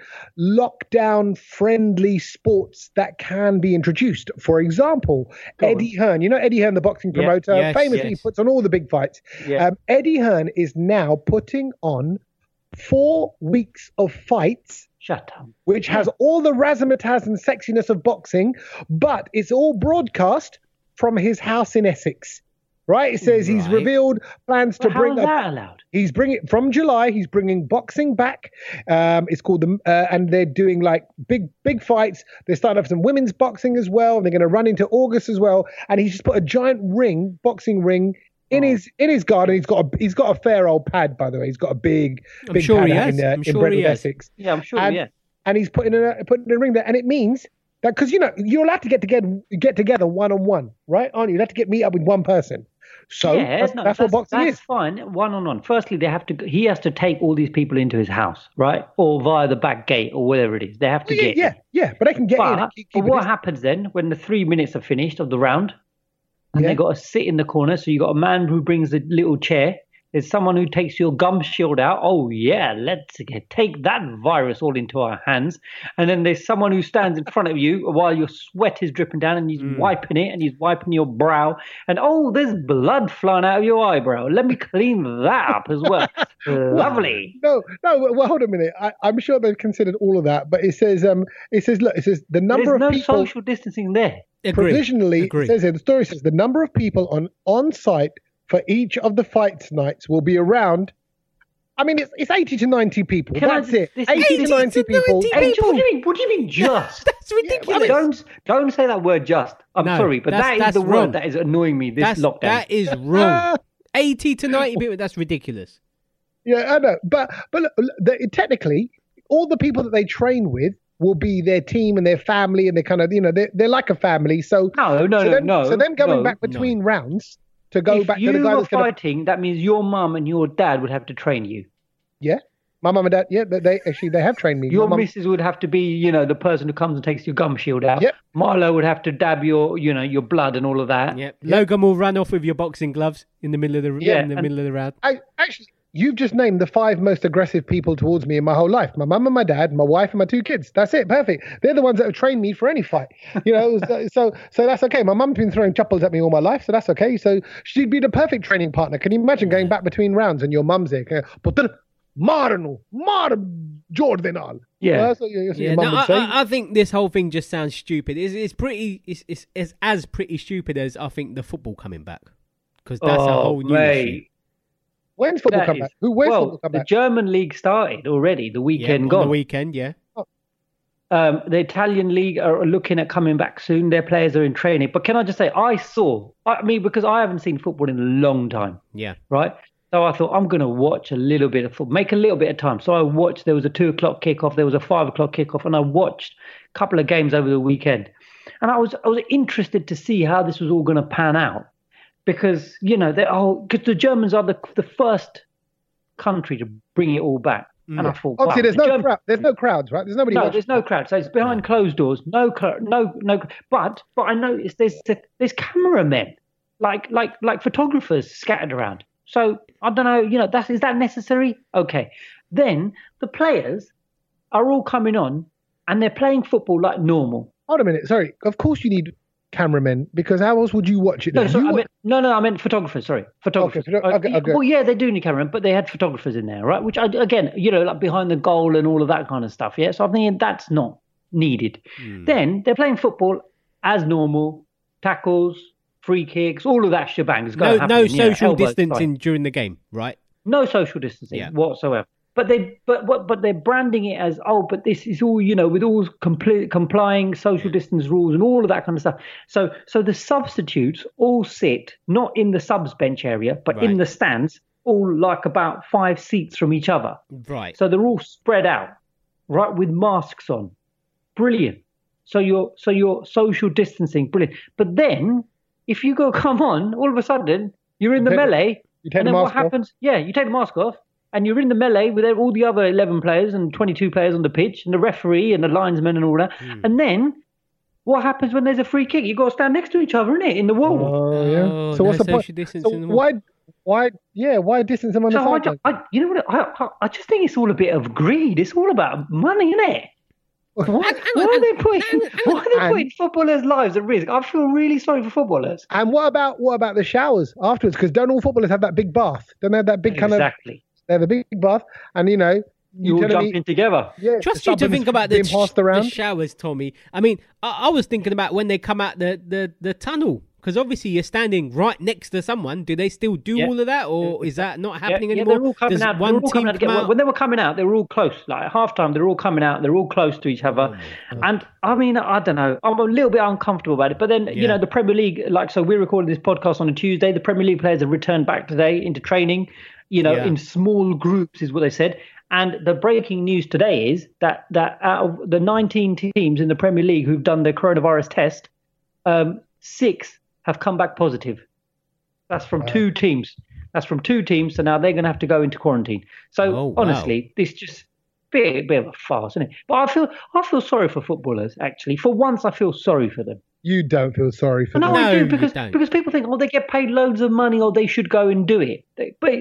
lockdown-friendly sports that can be introduced. For example, Eddie Hearn. You know Eddie Hearn, the boxing promoter, famously puts on all the big fights. Yeah. Eddie Hearn is now putting on 4 weeks of fights. Shut up. Which has all the razzmatazz and sexiness of boxing, but it's all broadcast from his house in Essex. Right? It says he's revealed plans to bring. How is that allowed? He's bringing from July. He's bringing boxing back. It's called and they're doing like big fights. They're starting off some women's boxing as well. And they're going to run into August as well. And he's just put a giant boxing ring. In his garden, he's got a fair old pad, by the way. He's got a big pad in Brentwood, Essex. Yeah, I'm sure he has. And he's putting a ring there, and it means that because you're allowed to get together one-on-one, right? Aren't you? You're allowed to meet up with one person. So that's what boxing is. That's fine, one-on-one. Firstly, he has to take all these people into his house, right, or via the back gate or whatever it is. They have to get in. Yeah, but they can get in. But what happens then when the 3 minutes are finished of the round? And they got to sit in the corner. So you got a man who brings a little chair. There's someone who takes your gum shield out. Oh, yeah, let's take that virus all into our hands. And then there's someone who stands in front of you while your sweat is dripping down and he's wiping it and he's wiping your brow. And, there's blood flying out of your eyebrow. Let me clean that up as well. Lovely. No, well, hold a minute. I'm sure they've considered all of that. But it says the number of people. There's no social distancing there. Provisionally, it says here, the story says the number of people on site for each of the fight nights will be around. I mean, it's 80 to 90 people. That's it. 80 to 90 people. What do you mean just? That's ridiculous. Don't say that word just. I'm sorry, but that is the word that is annoying me this lockdown. That is wrong. 80 to 90 people, that's ridiculous. Yeah, I know. But look, technically, all the people that they train with will be their team and their family, and they're kind of, they're like a family. So no. So them going back between rounds to go back to the guy that's If you were fighting, that means your mum and your dad would have to train you. Yeah, my mum and dad. Yeah, they have trained me. Your missus would have to be, the person who comes and takes your gum shield out. Yep. Milo would have to dab your blood and all of that. Yep. Logan will run off with your boxing gloves in the middle of the middle of the round. You've just named the 5 most aggressive people towards me in my whole life. My mum and my dad, my wife and my 2 kids. That's it. Perfect. They're the ones that have trained me for any fight. So that's okay. My mum's been throwing chappals at me all my life, so that's okay. So she'd be the perfect training partner. Can you imagine going back between rounds and your mum's there? Mar Jordanal. Yeah. I think this whole thing just sounds stupid. It's pretty stupid as I think the football coming back, because that's a whole new issue. When's football come back? Football come back? The German league started already. The weekend gone. The weekend, yeah. The Italian league are looking at coming back soon. Their players are in training. But can I just say, because I haven't seen football in a long time. Yeah. Right? So I thought, I'm going to watch a little bit of football, make a little bit of time. So I watched, there was a 2:00 kickoff, there was a 5:00 kickoff, and I watched a couple of games over the weekend. And I was interested to see how this was all going to pan out. Because, because the Germans are the first country to bring it all back. And I thought, obviously, there's no crowds, right? There's nobody. No, there's no crowd. So it's behind closed doors. No. But I noticed there's cameramen, like photographers scattered around. So I don't know. Is that necessary? Okay. Then the players are all coming on, and they're playing football like normal. Hold a minute. Sorry. Of course you need cameramen, because how else would you watch it? I meant photographers. Sorry, photographers. Okay. Well, yeah, they do need cameramen, but they had photographers in there, right? Which again, like behind the goal and all of that kind of stuff. Yeah, so I'm thinking that's not needed. Then they're playing football as normal, tackles, free kicks, all of that shebang is going to happen. No social distancing during the game, right? No social distancing whatsoever. But they're branding it as, but this is all, with all complying social distance rules and all of that kind of stuff. So the substitutes all sit not in the subs bench area, but in the stands, all like about 5 seats from each other. Right. So they're all spread out, right, with masks on. Brilliant. So you're social distancing, brilliant. But then if you go, come on, all of a sudden you're in the melee, and then what happens? Yeah, you take the mask off. And you're in the melee with all the other 11 players and 22 players on the pitch and the referee and the linesman and all that. And then what happens when there's a free kick? You've got to stand next to each other, innit, in the wall. Oh, yeah. So what's the point? So why distance them on the side? You know what? I just think it's all a bit of greed. It's all about money, innit? Why are they putting footballers' lives at risk? I feel really sorry for footballers. And what about the showers afterwards? Because don't all footballers have that big bath? Don't they have that big kind of... Exactly. They have a big bath, and you all jumping together. Yeah, trust you to think about the showers, Tommy. I mean, I was thinking about when they come out the tunnel, because obviously you're standing right next to someone. Do they still do all of that, or is that not happening anymore? They're all coming out. When they were coming out, they were all close. Like at halftime, they're all coming out. They're all close to each other. And I mean, I don't know. I'm a little bit uncomfortable about it. But then, the Premier League, so we're recording this podcast on a Tuesday. The Premier League players have returned back today into training. In small groups is what they said. And the breaking news today is that out of the 19 teams in the Premier League who've done their coronavirus test, 6 have come back positive. That's from 2 teams. So now they're going to have to go into quarantine. So honestly, this just a bit of a farce, isn't it? But I feel sorry for footballers, actually. For once, I feel sorry for them. You don't feel sorry for them. No, I do, because people think, they get paid loads of money or they should go and do it. But,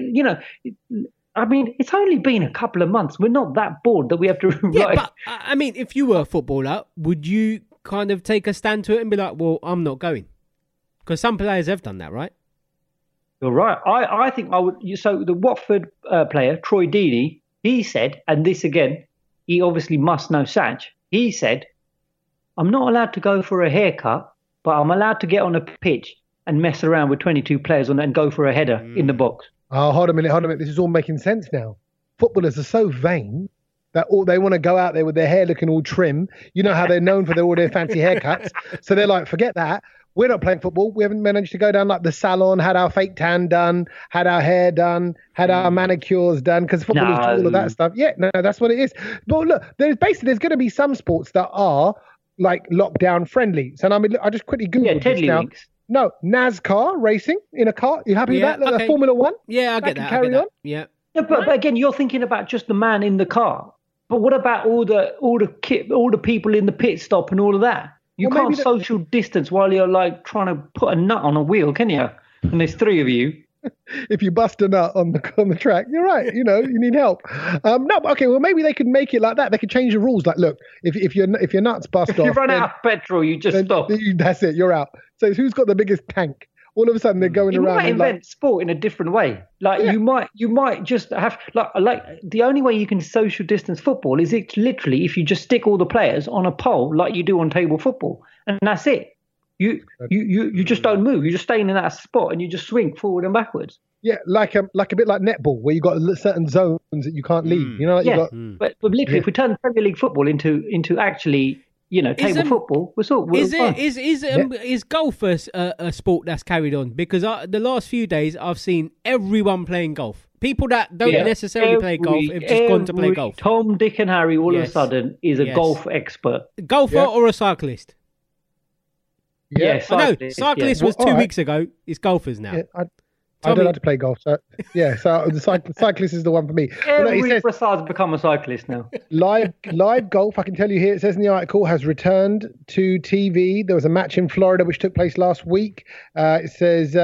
I mean, it's only been a couple of months. We're not that bored that we have to... Yeah, but, I mean, if you were a footballer, would you kind of take a stand to it and be like, well, I'm not going? Because some players have done that, right? You're right. I think I would... So the Watford player, Troy Deeney, he said, and this again, he obviously must know Satch, he said, I'm not allowed to go for a haircut, but I'm allowed to get on a pitch and mess around with 22 players and go for a header in the box. Oh, hold a minute. This is all making sense now. Footballers are so vain that they want to go out there with their hair looking all trim. You know how they're known for all their fancy haircuts. So they're like, forget that. We're not playing football. We haven't managed to go down like the salon, had our fake tan done, had our hair done, had our manicures done, because footballers do all of that stuff. Yeah, no, that's what it is. But look, there's going to be some sports that are like lockdown friendly. So I mean, I just quickly Googled this now. No, NASCAR racing in a car. You happy with that? Like Formula One? Yeah, I get that. Carry on. Yeah. No, but again, you're thinking about just the man in the car. But what about all the people in the pit stop and all of that? You can't social distance while you're like trying to put a nut on a wheel, can you? And there's 3 of you. If you bust a nut on the track, you're right. You need help. No, okay. Well, maybe they could make it like that. They could change the rules. Like, look, if your nuts bust off, if you run out of petrol, you just stop. That's it. You're out. So who's got the biggest tank? All of a sudden, they're going around. You might invent sport in a different way. Like you might just have like the only way you can social distance football is it literally if you just stick all the players on a pole like you do on table football, and that's it. You just don't move. You're just staying in that spot and you just swing forward and backwards. Yeah, like a bit like netball where you got certain zones that you can't leave. But literally, if we turn Premier League football into actually, table football, is golf a sport that's carried on? Because the last few days I've seen everyone playing golf. People that don't necessarily play golf have just gone to play golf. Tom, Dick, and Harry all of a sudden is a golf expert. Golfer or a cyclist? Yeah, cyclist was 2 weeks ago. It's golfers now. Yeah, I don't know how to play golf. So the cyclist is the one for me. Every Broussard's become a cyclist now. Live golf, I can tell you here, it says in the article, has returned to TV. There was a match in Florida which took place last week. It says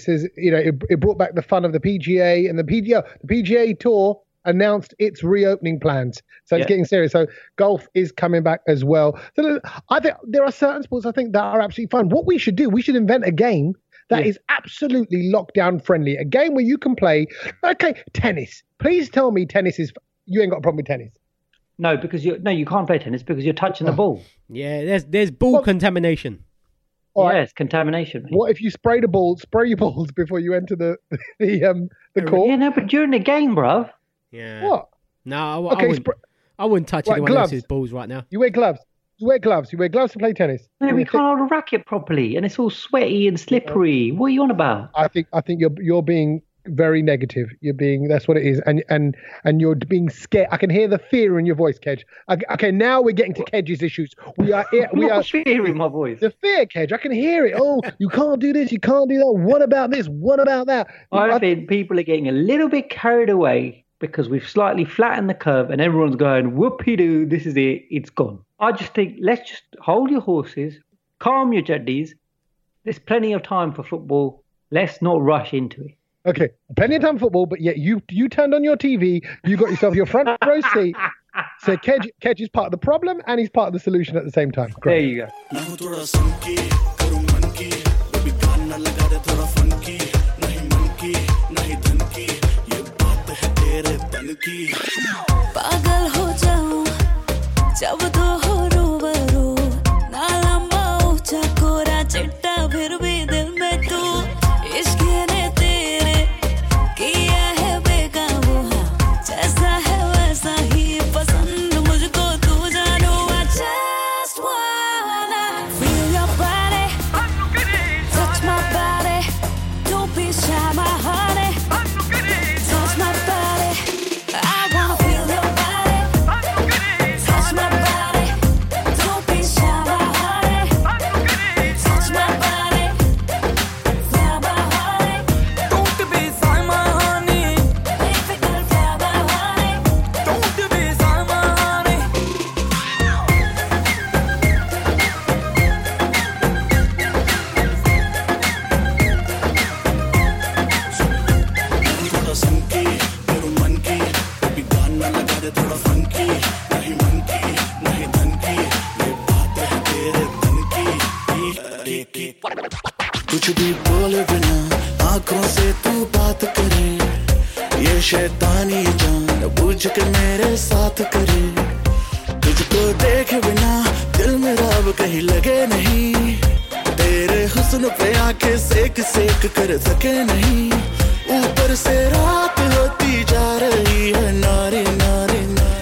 it brought back the fun of the PGA, and the PGA Tour announced its reopening plans. So it's getting serious. So golf is coming back as well. So I think there are certain sports I think that are absolutely fun. What we should do, we should invent a game that is absolutely lockdown friendly. A game where you can play, tennis. Please tell me you ain't got a problem with tennis. No, because you can't play tennis because you're touching the ball. Yeah, there's ball contamination. Yes, contamination. Mate. What if you spray your balls before you enter the court? Yeah, no, but during the game, bruv. Yeah. What? No, I wouldn't touch anyone else's balls right now. You wear gloves. You wear gloves to play tennis. No, we can't hold a racket properly, and it's all sweaty and slippery. What are you on about? I think you're being very negative. That's what it is, and you're being scared. I can hear the fear in your voice, Kedge. Okay, now we're getting to Kedge's issues. We are fear in my voice. The fear, Kedge. I can hear it. Oh, you can't do this. You can't do that. What about this? What about that? I think people are getting a little bit carried away because we've slightly flattened the curve, and everyone's going, whoopee-doo, this is it. It's gone. I just think let's just hold your horses, calm your juddies. There's plenty of time for football. Let's not rush into it. Okay, plenty of time for football, but yet you turned on your TV, you got yourself your front row seat. So Kedge is part of the problem and he's part of the solution at the same time. Great. There you go. कुछ भी बोले बिना आंखों से तू बात करे ये शैतानी जान बुझ के मेरे साथ करे तुझको देखे बिना दिल मेरा अब कहीं लगे नहीं तेरे हुस्न पे आंखें सेक सेक कर सके नहीं ऊपर से रात होती जा रही है नारी नारी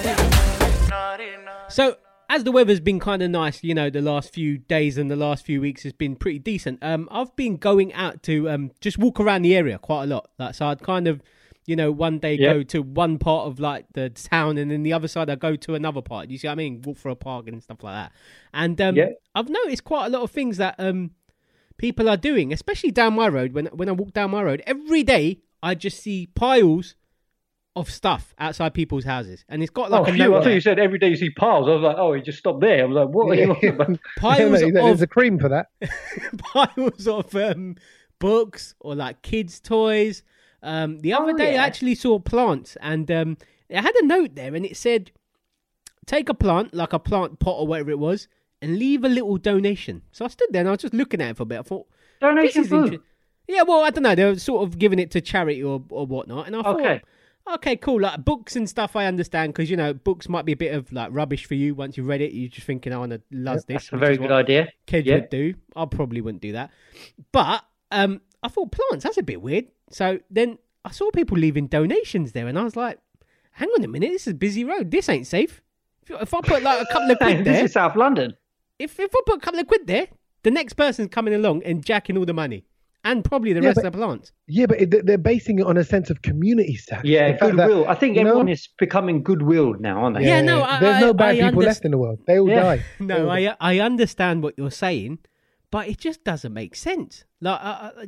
नारी नारी। So as the weather's been kind of nice, you know, the last few days and the last few weeks has been pretty decent. I've been going out to just walk around the area quite a lot. Like, so I'd kind of, you know, one day go to one part of like the town, and then the other side I go to another part. You see what I mean? Walk for a park and stuff like that. And I've noticed quite a lot of things that people are doing, especially down my road. When I walk down my road, every day I just see piles of stuff outside people's houses, and it's got like a note. I thought you said every day you see piles. I was like, oh, he just stopped there. I was like, what are you on about? Piles of, there's a cream for that. Piles of books or like kids' toys. The other day I actually saw plants, and it had a note there, and it said, take a plant, like a plant pot or whatever it was, and leave a little donation. So I stood there and I was just looking at it for a bit. I thought, donation food? Yeah, well, I don't know. They were sort of giving it to charity or whatnot, and I thought, okay, cool. Like books and stuff, I understand, because, you know, books might be a bit of like rubbish for you once you've read it. You're just thinking, I want to love this. That's a very good idea. Kids would do. I probably wouldn't do that. But I thought, plants, that's a bit weird. So then I saw people leaving donations there, and I was like, hang on a minute, this is a busy road. This ain't safe. If I put like a couple of quid there. This is South London. If I put a couple of quid there, the next person's coming along and jacking all the money. And probably the rest of the plants. Yeah, but they're basing it on a sense of community status. Yeah, goodwill. I think everyone is becoming goodwill now, aren't they? Yeah, no, there's no bad people left in the world. They all die. No, I understand what you're saying, but it just doesn't make sense. Like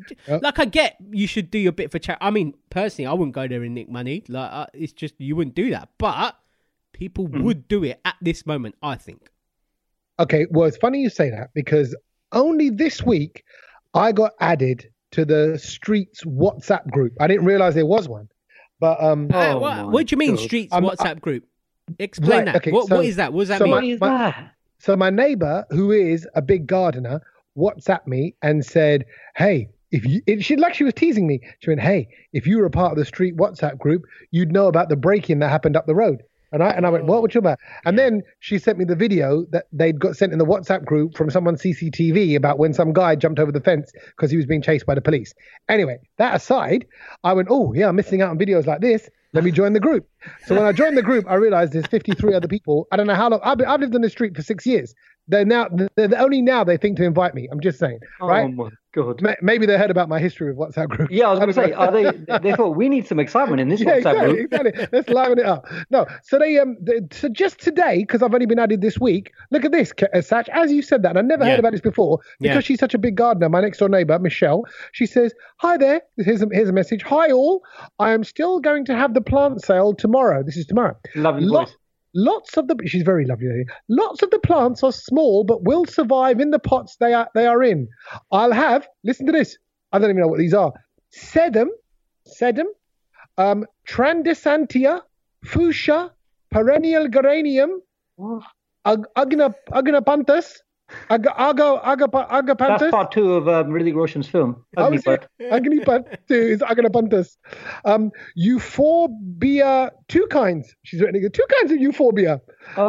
I get you should do your bit for charity. I mean, personally, I wouldn't go there and nick money. Like it's just you wouldn't do that, but people would do it at this moment, I think. Okay, well, it's funny you say that because only this week I got added to the Streets WhatsApp group. I didn't realize there was one. But what do you mean, Streets WhatsApp group? Explain that. Okay, what is that? What does that mean? What is that? So my neighbor, who is a big gardener, WhatsApped me and said, "Hey, she was teasing me. She went, 'Hey, if you were a part of the Street WhatsApp group, you'd know about the break-in that happened up the road.'" And I went, what you about? And then she sent me the video that they'd got sent in the WhatsApp group from someone's CCTV about when some guy jumped over the fence because he was being chased by the police. Anyway, that aside, I went, oh, yeah, I'm missing out on videos like this. Let me join the group. So when I joined the group, I realized there's 53 other people. I don't know how long. I've lived on the street for 6 years. They're only now they think to invite me. I'm just saying, right? Oh my God. Maybe they heard about my history of WhatsApp group. Yeah, I was going to say, they thought we need some excitement in this WhatsApp group. Exactly. Let's liven it up. No, so so just today, because I've only been added this week. Look at this, Satch. As you said that, and I never heard about this before because she's such a big gardener. My next door neighbor, Michelle, she says, "Hi there. Here's a message. Hi all. I am still going to have the plant sale tomorrow. This is tomorrow. Lovely voice. She's very lovely. Lots of the plants are small, but will survive in the pots they are in. I'll have, listen to this. I don't even know what these are. Sedum, Trandesantia, Fuchsia, Perennial Geranium, Agnapanthus, Agapanthus. That's part 2 of Hrithik Roshan's film. Agnipath 2 is Agnapanthus. Euphorbia, 2 kinds. She's written 2 kinds of euphorbia.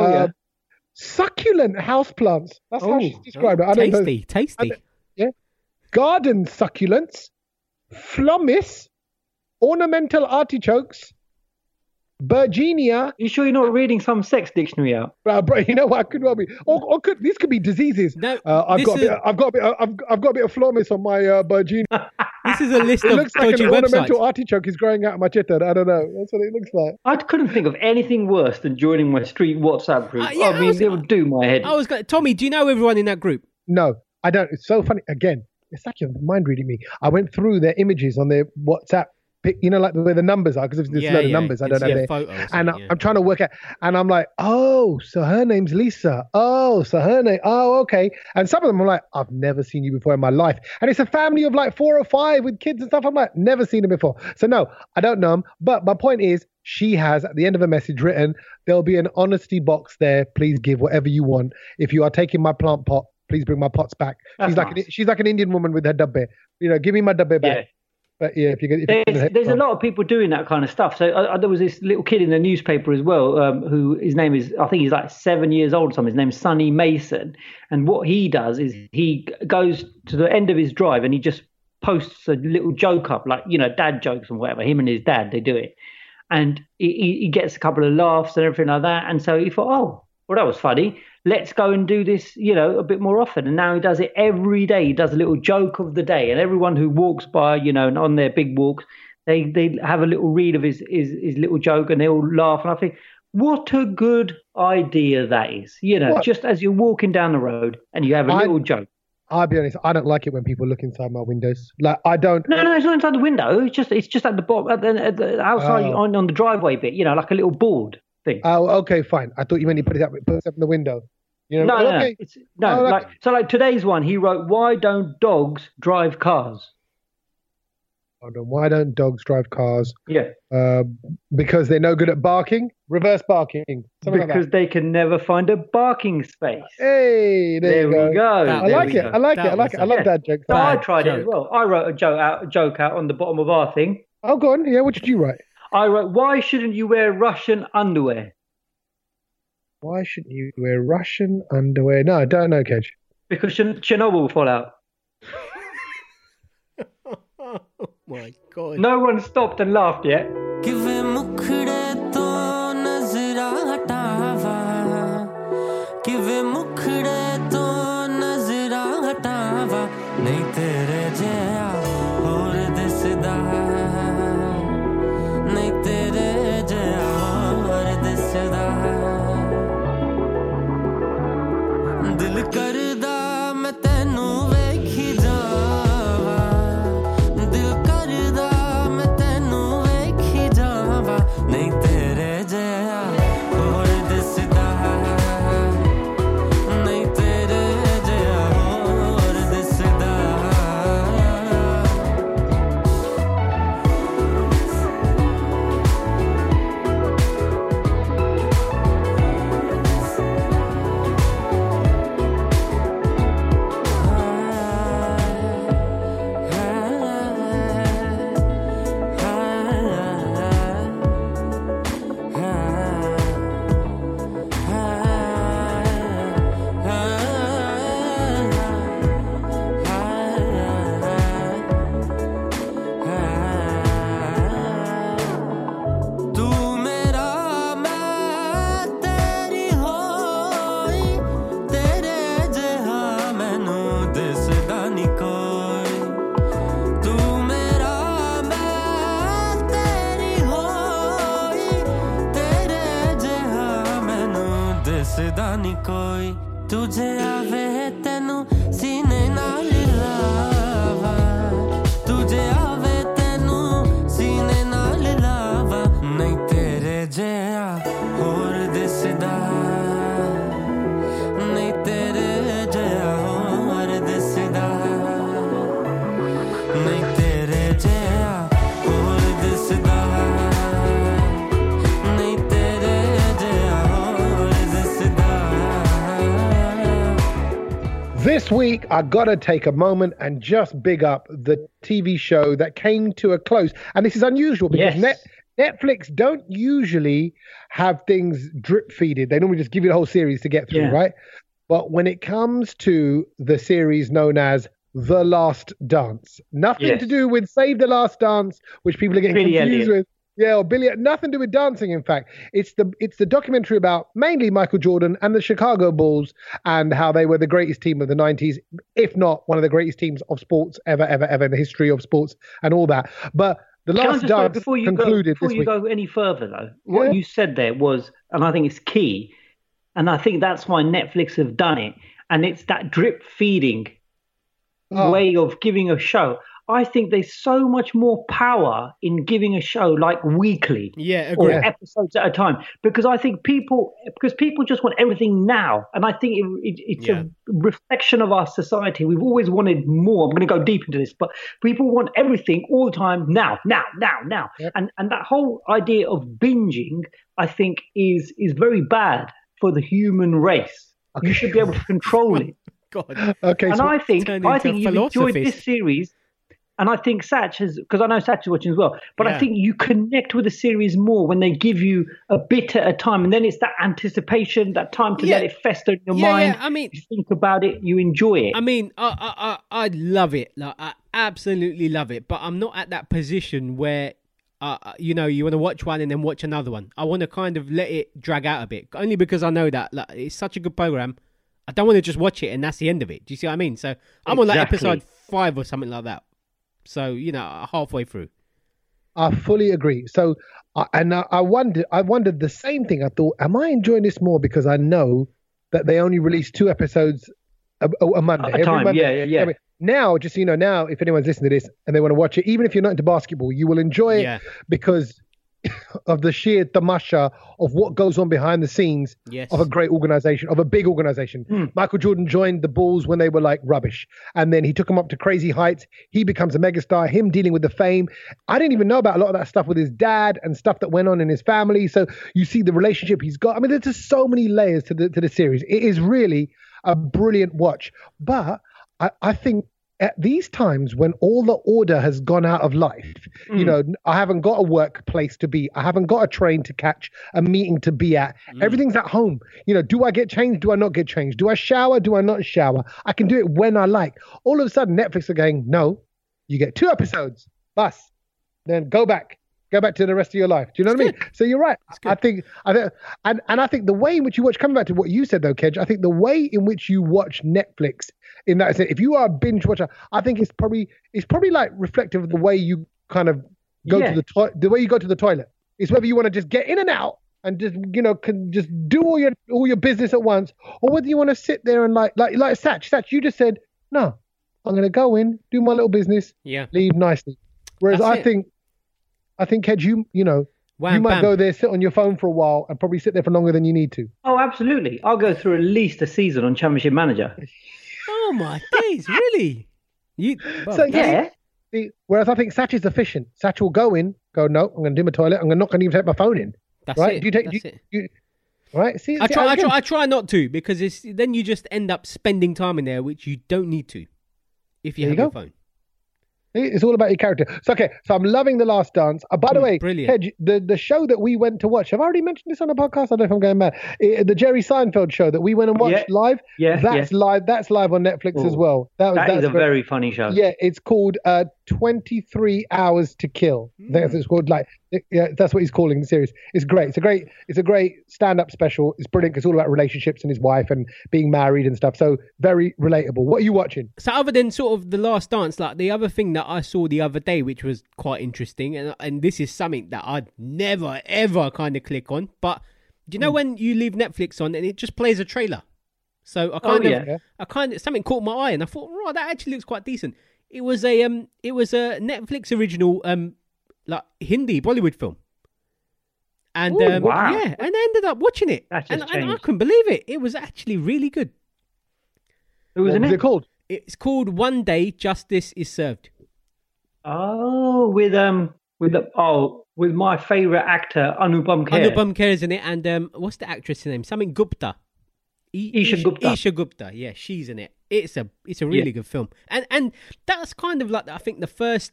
Succulent houseplants. That's how she's described it. Tasty. Yeah. Garden succulents, Phlomis, ornamental artichokes, Virginia. You sure you're not reading some sex dictionary out? Bro, you know what? Could well be. Or these could be diseases. No, I've got a bit of Phlomis on my Virginia. This is a list of looks like an ornamental artichoke is growing out of my chitta. I don't know. That's what it looks like. I couldn't think of anything worse than joining my street WhatsApp group. It would do my head. Tommy, do you know everyone in that group? No, I don't. It's so funny. Again, it's like you're mind reading me. I went through their images on their WhatsApp. You know, like where the numbers are, because there's a load of numbers I don't have there. Photos, and I'm trying to work out, and I'm like, oh, so her name's Lisa. Oh, so her name. Oh, okay. And some of them I'm like, I've never seen you before in my life. And it's a family of like 4 or 5 with kids and stuff. I'm like, never seen them before. So no, I don't know them. But my point is, she has at the end of a message written, there'll be an honesty box there. Please give whatever you want. If you are taking my plant pot, please bring my pots back. She's like an Indian woman with her dabbe. You know, give me my dabbe back. Yeah. But yeah, there's a lot of people doing that kind of stuff. So there was this little kid in the newspaper as well, who his name is, I think he's like 7 years old or something. His name's Sonny Mason. And what he does is he goes to the end of his drive and he just posts a little joke up, like, you know, dad jokes and whatever. Him and his dad, they do it. And he gets a couple of laughs and everything like that. And so he thought, oh, well, that was funny. Let's go and do this, you know, a bit more often. And now he does it every day. He does a little joke of the day. And everyone who walks by, you know, and on their big walks, they have a little read of his little joke and they all laugh. And I think, what a good idea that is. You know, just as you're walking down the road and you have a little joke. I'll be honest, I don't like it when people look inside my windows. Like, I don't. No, it's not inside the window. It's just at the bottom, at the outside on the driveway bit, you know, like a little board thing. Oh, okay, fine. I thought you meant you put it up in the window. You know, no. Like today's one, he wrote, "Why don't dogs drive cars?" Hold on. Why don't dogs drive cars? Yeah. Because they're no good at barking. Reverse barking. Because they can never find a barking space. Hey, there we go. I like it. I love that joke. So I tried it as well. I wrote a joke out on the bottom of our thing. Oh, go on. Yeah, what did you write? I wrote, "Why shouldn't you wear Russian underwear?" Why shouldn't you wear Russian underwear? No, I don't know, Kedge. Because Chernobyl will fall out. Oh my God. No one stopped and laughed yet. दिसदा नहीं कोई तुझे आवे तेनू सीने नाल लावा तुझे आवे तेनू सीने नाल लावा नहीं तेरे जिहा होर दिसदा नहीं तेरे जिहा होर दिसदा नहीं तेरे जिहा होर दिसदा नहीं तेरे जिहा होर दिसदा. This week, I gotta take a moment and just big up the TV show that came to a close. And this is unusual because Netflix don't usually have things drip feeded. They normally just give you the whole series to get through, right? But when it comes to the series known as The Last Dance, nothing to do with Save the Last Dance, which people are getting confused with. Yeah, or Billy, nothing to do with dancing, in fact. It's the documentary about mainly Michael Jordan and the Chicago Bulls and how they were the greatest team of the 90s, if not one of the greatest teams of sports ever in the history of sports and all that. But The Last Dance concluded before you go any further, though, what you said there was, and I think it's key, and I think that's why Netflix have done it, and it's that drip feeding way of giving a show. I think there's so much more power in giving a show like weekly or episodes at a time, because I think people just want everything now. And I think it's a reflection of our society. We've always wanted more. I'm going to go deep into this, but people want everything all the time now. Yep. And that whole idea of binging, I think is very bad for the human race. You should be able to control it. God. Okay. And so I think you've enjoyed this series. And I think Satch has, because I know Satch is watching as well, but I think you connect with the series more when they give you a bit at a time. And then it's that anticipation, that time to let it fester in your mind. I mean, you think about it, you enjoy it. I mean, I love it. Like, I absolutely love it. But I'm not at that position where, you want to watch one and then watch another one. I want to kind of let it drag out a bit, only because I know that it's such a good program. I don't want to just watch it and that's the end of it. Do you see what I mean? So I'm on like episode 5 or something like that. So, halfway through. I fully agree. So, I wondered the same thing. I thought, am I enjoying this more because I know that they only release 2 episodes a Monday? At a time, Monday. Yeah. I mean, now, just so you know, now, if anyone's listening to this and they want to watch it, even if you're not into basketball, you will enjoy it because of the sheer tamasha of what goes on behind the scenes of a great organization, of a big organization. Michael Jordan joined the Bulls when they were like rubbish, and then he took them up to crazy heights. He becomes a megastar, him dealing with the fame. I didn't even know about a lot of that stuff with his dad and stuff that went on in his family. So you see the relationship he's got. I mean, there's just so many layers to the series. It is really a brilliant watch. But I think at these times when all the order has gone out of life, I haven't got a workplace to be, I haven't got a train to catch, a meeting to be at, everything's at home. Do I get changed? Do I not get changed? Do I shower? Do I not shower? I can do it when I like. All of a sudden Netflix are going, no, you get 2 episodes, bus, then go back to the rest of your life. Do you know what I mean? So you're right. I think the way in which you watch, coming back to what you said though, Kedge, I think the way in which you watch Netflix in that sense, if you are a binge watcher, I think it's probably like reflective of the way you kind of go to the way you go to the toilet. It's whether you want to just get in and out and just, can just do all your business at once, or whether you want to sit there and like Satch, you just said, no, I'm going to go in, do my little business, leave nicely. Whereas I think, Kedge, you might go there, sit on your phone for a while, and probably sit there for longer than you need to. Oh, absolutely. I'll go through at least a season on Championship Manager. Oh, my days, really? Whereas I think Satch is efficient. Satch will go in, no, I'm going to do my toilet. I'm not going to even take my phone in. That's right? it. Right? See, I try not to, because then you just end up spending time in there, which you don't need to if you have your phone. It's all about your character. So I'm loving The Last Dance. By the way, Kedge, the show that we went to watch, have I already mentioned this on the podcast? I don't know if I'm going mad. The Jerry Seinfeld show that we went and watched live. That's live. That's live on Netflix as well. That is a very funny show. Yeah, it's called 23 Hours to Kill. That's what it's called. That's what he's calling the series. It's great. It's a great stand-up special. It's brilliant because it's all about relationships and his wife and being married and stuff. So very relatable. What are you watching? So other than sort of The Last Dance, like the other thing that I saw the other day, which was quite interesting, and this is something that I'd never ever kind of click on, but Do you know when you leave Netflix on and it just plays a trailer? So I kind of something caught my eye and I thought, right, that actually looks quite decent. It was a Netflix original like Hindi Bollywood film. And wow. Yeah, and I ended up watching it. And I couldn't believe it. It was actually really good. What was it called? It's called One Day Justice is Served. Oh, with my favourite actor, Anupam Kher. Anupam Kher is in it, and what's the actress' name? Something Gupta. Isha Gupta. Isha Gupta, yeah, she's in it. It's a really good film, and that's kind of like I think the first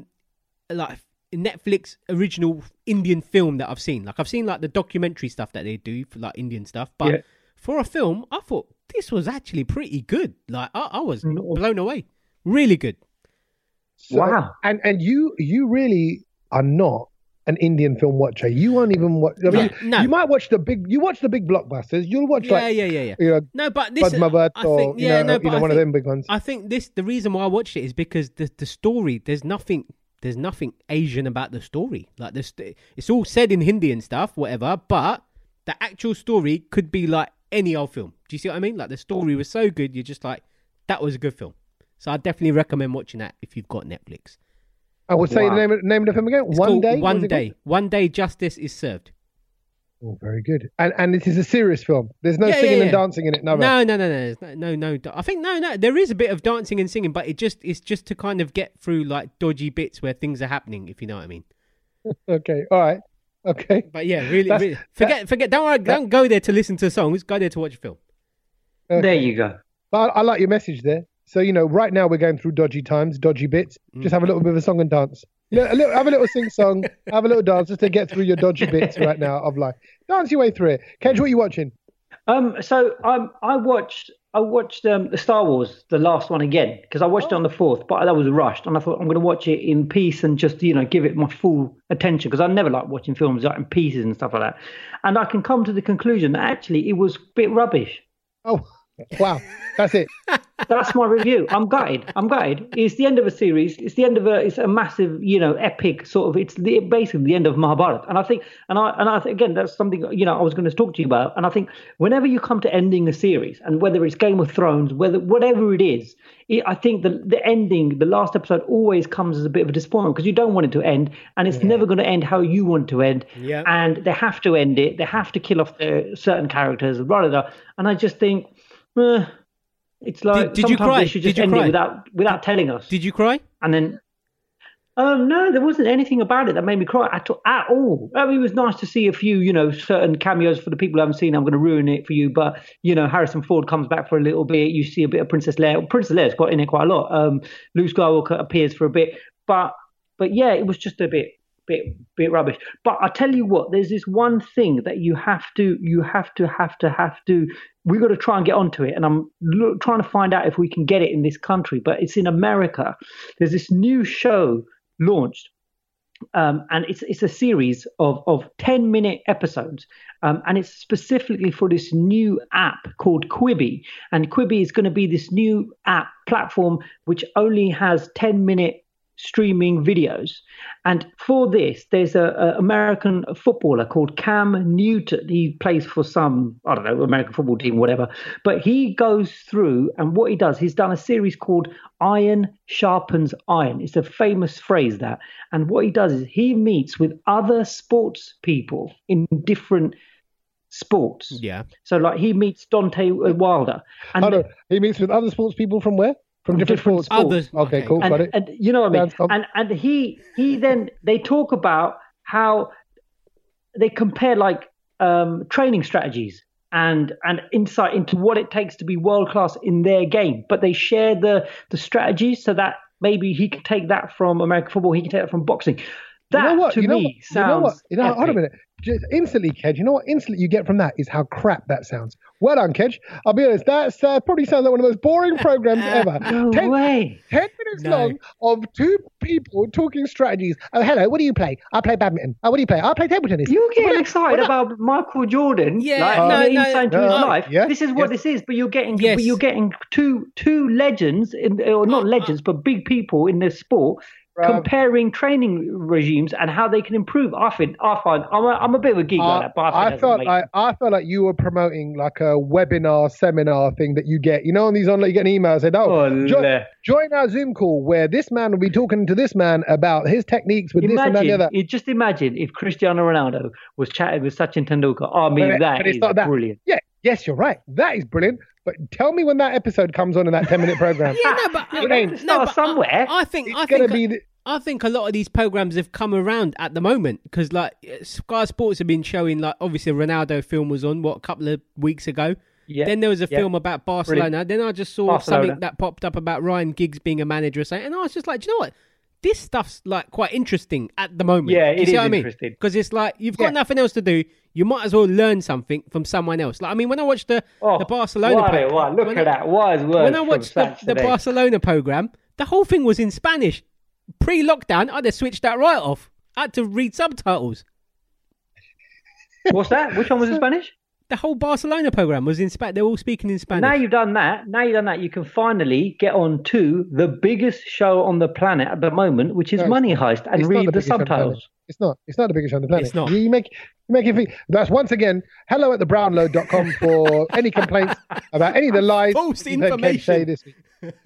like Netflix original Indian film that I've seen. Like I've seen like the documentary stuff that they do for like Indian stuff, but for a film, I thought this was actually pretty good. Like I was blown away, really good. So, wow! And you really are not an Indian film watcher. You won't even watch. I mean, no. You might watch the big. You watch the big blockbusters. You'll watch yeah. You know, no, but this Padmavat or one of them big ones. I think the reason why I watched it is because the story. There's nothing Asian about the story. Like this, it's all said in Hindi and stuff, whatever. But the actual story could be like any old film. Do you see what I mean? Like the story was so good, you're just like, that was a good film. So I definitely recommend watching that if you've got Netflix. I would say the name of the film again. One Day Justice is Served. Oh, very good. And this is a serious film. There's no singing and dancing in it. No. No. I think no. There is a bit of dancing and singing, but it's just to kind of get through like dodgy bits where things are happening, if you know what I mean. Okay. All right. Okay. But yeah, really forget. Don't go there to listen to songs. Go there to watch a film. Okay. There you go. But I like your message there. So, right now we're going through dodgy times, dodgy bits. Just have a little bit of a song and dance. Have a little sing-song, have a little dance just to get through your dodgy bits right now of life. Dance your way through it. Kedge, what are you watching? So I watched the Star Wars, the last one again, because I watched it on the 4th, but that was rushed. And I thought I'm going to watch it in peace and just, give it my full attention, because I never like watching films like in pieces and stuff like that. And I can come to the conclusion that actually it was a bit rubbish. Oh, wow. That's it. That's my review. I'm gutted. It's the end of a series. It's it's a massive, epic sort of. It's basically the end of Mahabharata. And I think, again, that's something I was going to talk to you about. And I think whenever you come to ending a series, and whether it's Game of Thrones, whatever it is, I think the ending, the last episode, always comes as a bit of a disappointment because you don't want it to end, and it's never going to end how you want it to end. Yeah. And they have to end it. They have to kill off certain characters, blah. And I just think. It's like did you cry? They should just end it without telling us. Did you cry? And then, no, there wasn't anything about it that made me cry at all. I mean, it was nice to see a few, certain cameos for the people who haven't seen. I'm going to ruin it for you, but Harrison Ford comes back for a little bit. You see a bit of Princess Leia. Princess Leia's got in it quite a lot. Luke Skywalker appears for a bit, but yeah, it was just a bit rubbish. But I tell you what, there's this one thing that you have to. We've got to try and get onto it, and I'm trying to find out if we can get it in this country. But it's in America. There's this new show launched, and it's a series of 10-minute episodes, and it's specifically for this new app called Quibi. And Quibi is going to be this new app platform which only has 10-minute streaming videos. And for this, there's a American footballer called Cam Newton. He plays for some, I don't know, American football team, whatever. But he goes through, and what he does, he's done a series called Iron Sharpens Iron. It's a famous phrase, that. And what he does is he meets with other sports people in different sports. Yeah. So like he meets Deontay Wilder. And he meets with other sports people from where? From different sports. Others. Okay, cool. Got it. And you know what I mean? And he then, they talk about how they compare like training strategies and insight into what it takes to be world class in their game. But they share the strategies so that maybe he can take that from American football, he can take that from boxing. That to me sounds. Hold a minute. Just instantly, Kedge. You know what? Instantly you get from that is how crap that sounds. Well done, Kedge. I'll be honest. That probably sounds like one of the most boring programs ever. No way. 10 minutes long of two people talking strategies. Oh, hello. What do you play? I play badminton. Oh, what do you play? I play table tennis. You get excited about Michael Jordan. Yeah. Insight into his life. Yeah, this is what this is. But you're getting two legends, or not legends, but big people in this sport. comparing training regimes and how they can improve. I find I'm a bit of a geek like that, but I felt like you were promoting like a webinar seminar thing that you get. You know, on these online, you get an email said, join our Zoom call where this man will be talking to this man about his techniques with this and that and the other. Just imagine if Cristiano Ronaldo was chatting with Sachin Tendulkar. I mean, that is brilliant. Yeah, yes, you're right. That is brilliant. But tell me when that episode comes on in that 10-minute program. Somewhere. I think a lot of these programs have come around at the moment because, like, Sky Sports have been showing, like, obviously a Ronaldo film was on a couple of weeks ago. Yeah. Then there was a film about Barcelona. Brilliant. Then I just saw something that popped up about Ryan Giggs being a manager or something, and I was just like, do you know what? This stuff's like quite interesting at the moment. Yeah, it is interesting because it's like you've got nothing else to do. You might as well learn something from someone else. Like, I mean, when I watched the Barcelona, look at that! When I watched the Barcelona program, the whole thing was in Spanish. Pre-lockdown, I'd have switched that right off. I had to read subtitles. What's that? Which one was in Spanish? The whole Barcelona program was in Spanish. They're all speaking in Spanish. Now you've done that, you can finally get on to the biggest show on the planet at the moment, which is Money Heist, and read the subtitles. It's not the biggest show on the planet. It's not. You make it think. That's once again, hello@thebrownload.com for any complaints about any of the lies. False information. Say this week.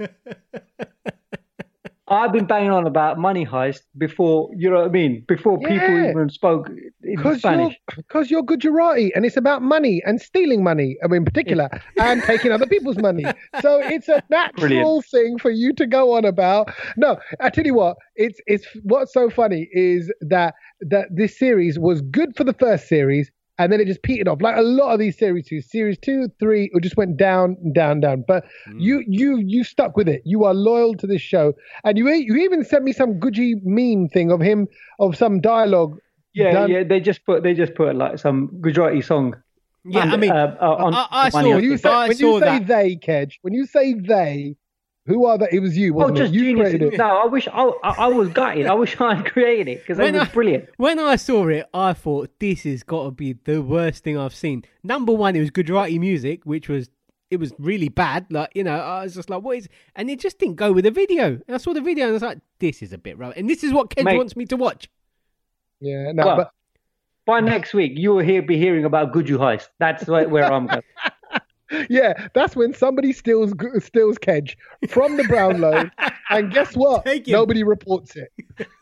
I've been banging on about Money Heist before, you know what I mean? Before people even spoke in Spanish. Because you're Gujarati and it's about money and stealing money, in particular, and taking other people's money. So it's a natural thing for you to go on about. No, I tell you what, it's what's so funny is that this series was good for the first series. And then it just petered off, like a lot of these series 2, 3, it just went down, down, down. But you stuck with it. You are loyal to this show, and you even sent me some Gucci meme thing of some dialogue. Yeah. They just put like some Gujarati song. Yeah, I mean, I saw. When you say they, Kedge, when you say they. Who are they? It was you, wasn't it? You created it. No, I wish I was gutted. I wish I had created it because it was brilliant. When I saw it, I thought this has got to be the worst thing I've seen. Number one, it was Gujarati music, which was really bad. Like, you know, I was just like, what is? And it just didn't go with the video. And I saw the video and I was like, this is a bit rough. And this is what Ken wants me to watch. Yeah, no, but by next week you will be hearing about Guju Heist. That's where I'm going. Yeah, that's when somebody steals Kedge from the Brownload, and guess what? Nobody reports it.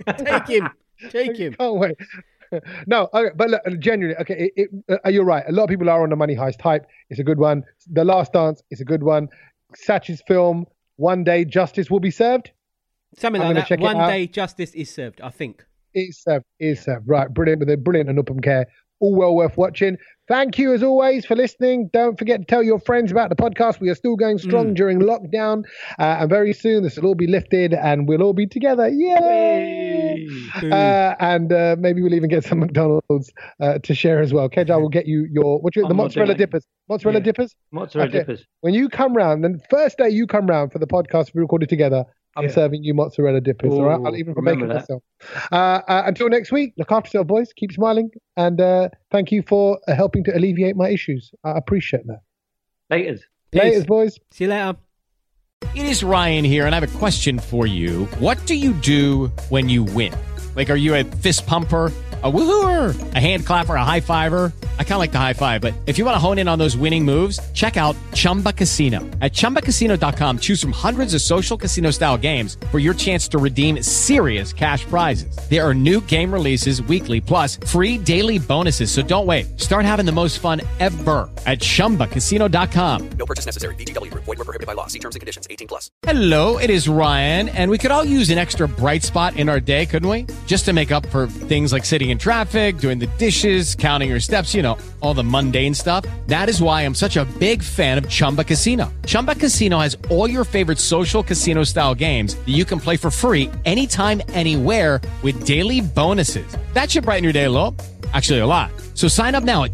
Take him. Can't wait. No, okay, but look, genuinely, okay, you're right. A lot of people are on the Money Heist hype. It's a good one. The Last Dance is a good one. Sach's film, One Day Justice Will Be Served. Something like that. One Day Justice is served, I think. It's served. Right, brilliant, with a brilliant Anupam Kher. All well worth watching. Thank you, as always, for listening. Don't forget to tell your friends about the podcast. We are still going strong during lockdown. And very soon, this will all be lifted and we'll all be together. Yay! And maybe we'll even get some McDonald's to share as well. Kedge, I will get you the mozzarella dippers. Mozzarella dippers? Mozzarella dippers. When you come round, the first day you come round for the podcast we recorded together, I'm serving you mozzarella dippers, all right? I'll even make it myself. Until next week, look after yourself, boys. Keep smiling. And thank you for helping to alleviate my issues. I appreciate that. Laters, boys. See you later. It is Ryan here, and I have a question for you. What do you do when you win? Like, are you a fist pumper, a woohooer, a hand clapper, a high fiver? I kind of like the high five, but if you want to hone in on those winning moves, check out Chumba Casino. At ChumbaCasino.com, choose from hundreds of social casino style games for your chance to redeem serious cash prizes. There are new game releases weekly, plus free daily bonuses. So don't wait. Start having the most fun ever at ChumbaCasino.com. No purchase necessary. VGW. Void where prohibited by law. See terms and conditions. 18+. Hello, it is Ryan, and we could all use an extra bright spot in our day, couldn't we? Just to make up for things like sitting in traffic, doing the dishes, counting your steps, you know, all the mundane stuff. That is why I'm such a big fan of Chumba Casino. Chumba Casino has all your favorite social casino style games that you can play for free anytime, anywhere with daily bonuses. That should brighten your day a little. Actually, a lot. So sign up now at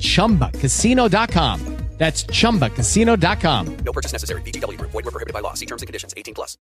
ChumbaCasino.com. That's ChumbaCasino.com. No purchase necessary. VGW. Void where prohibited by law. See terms and conditions. 18+.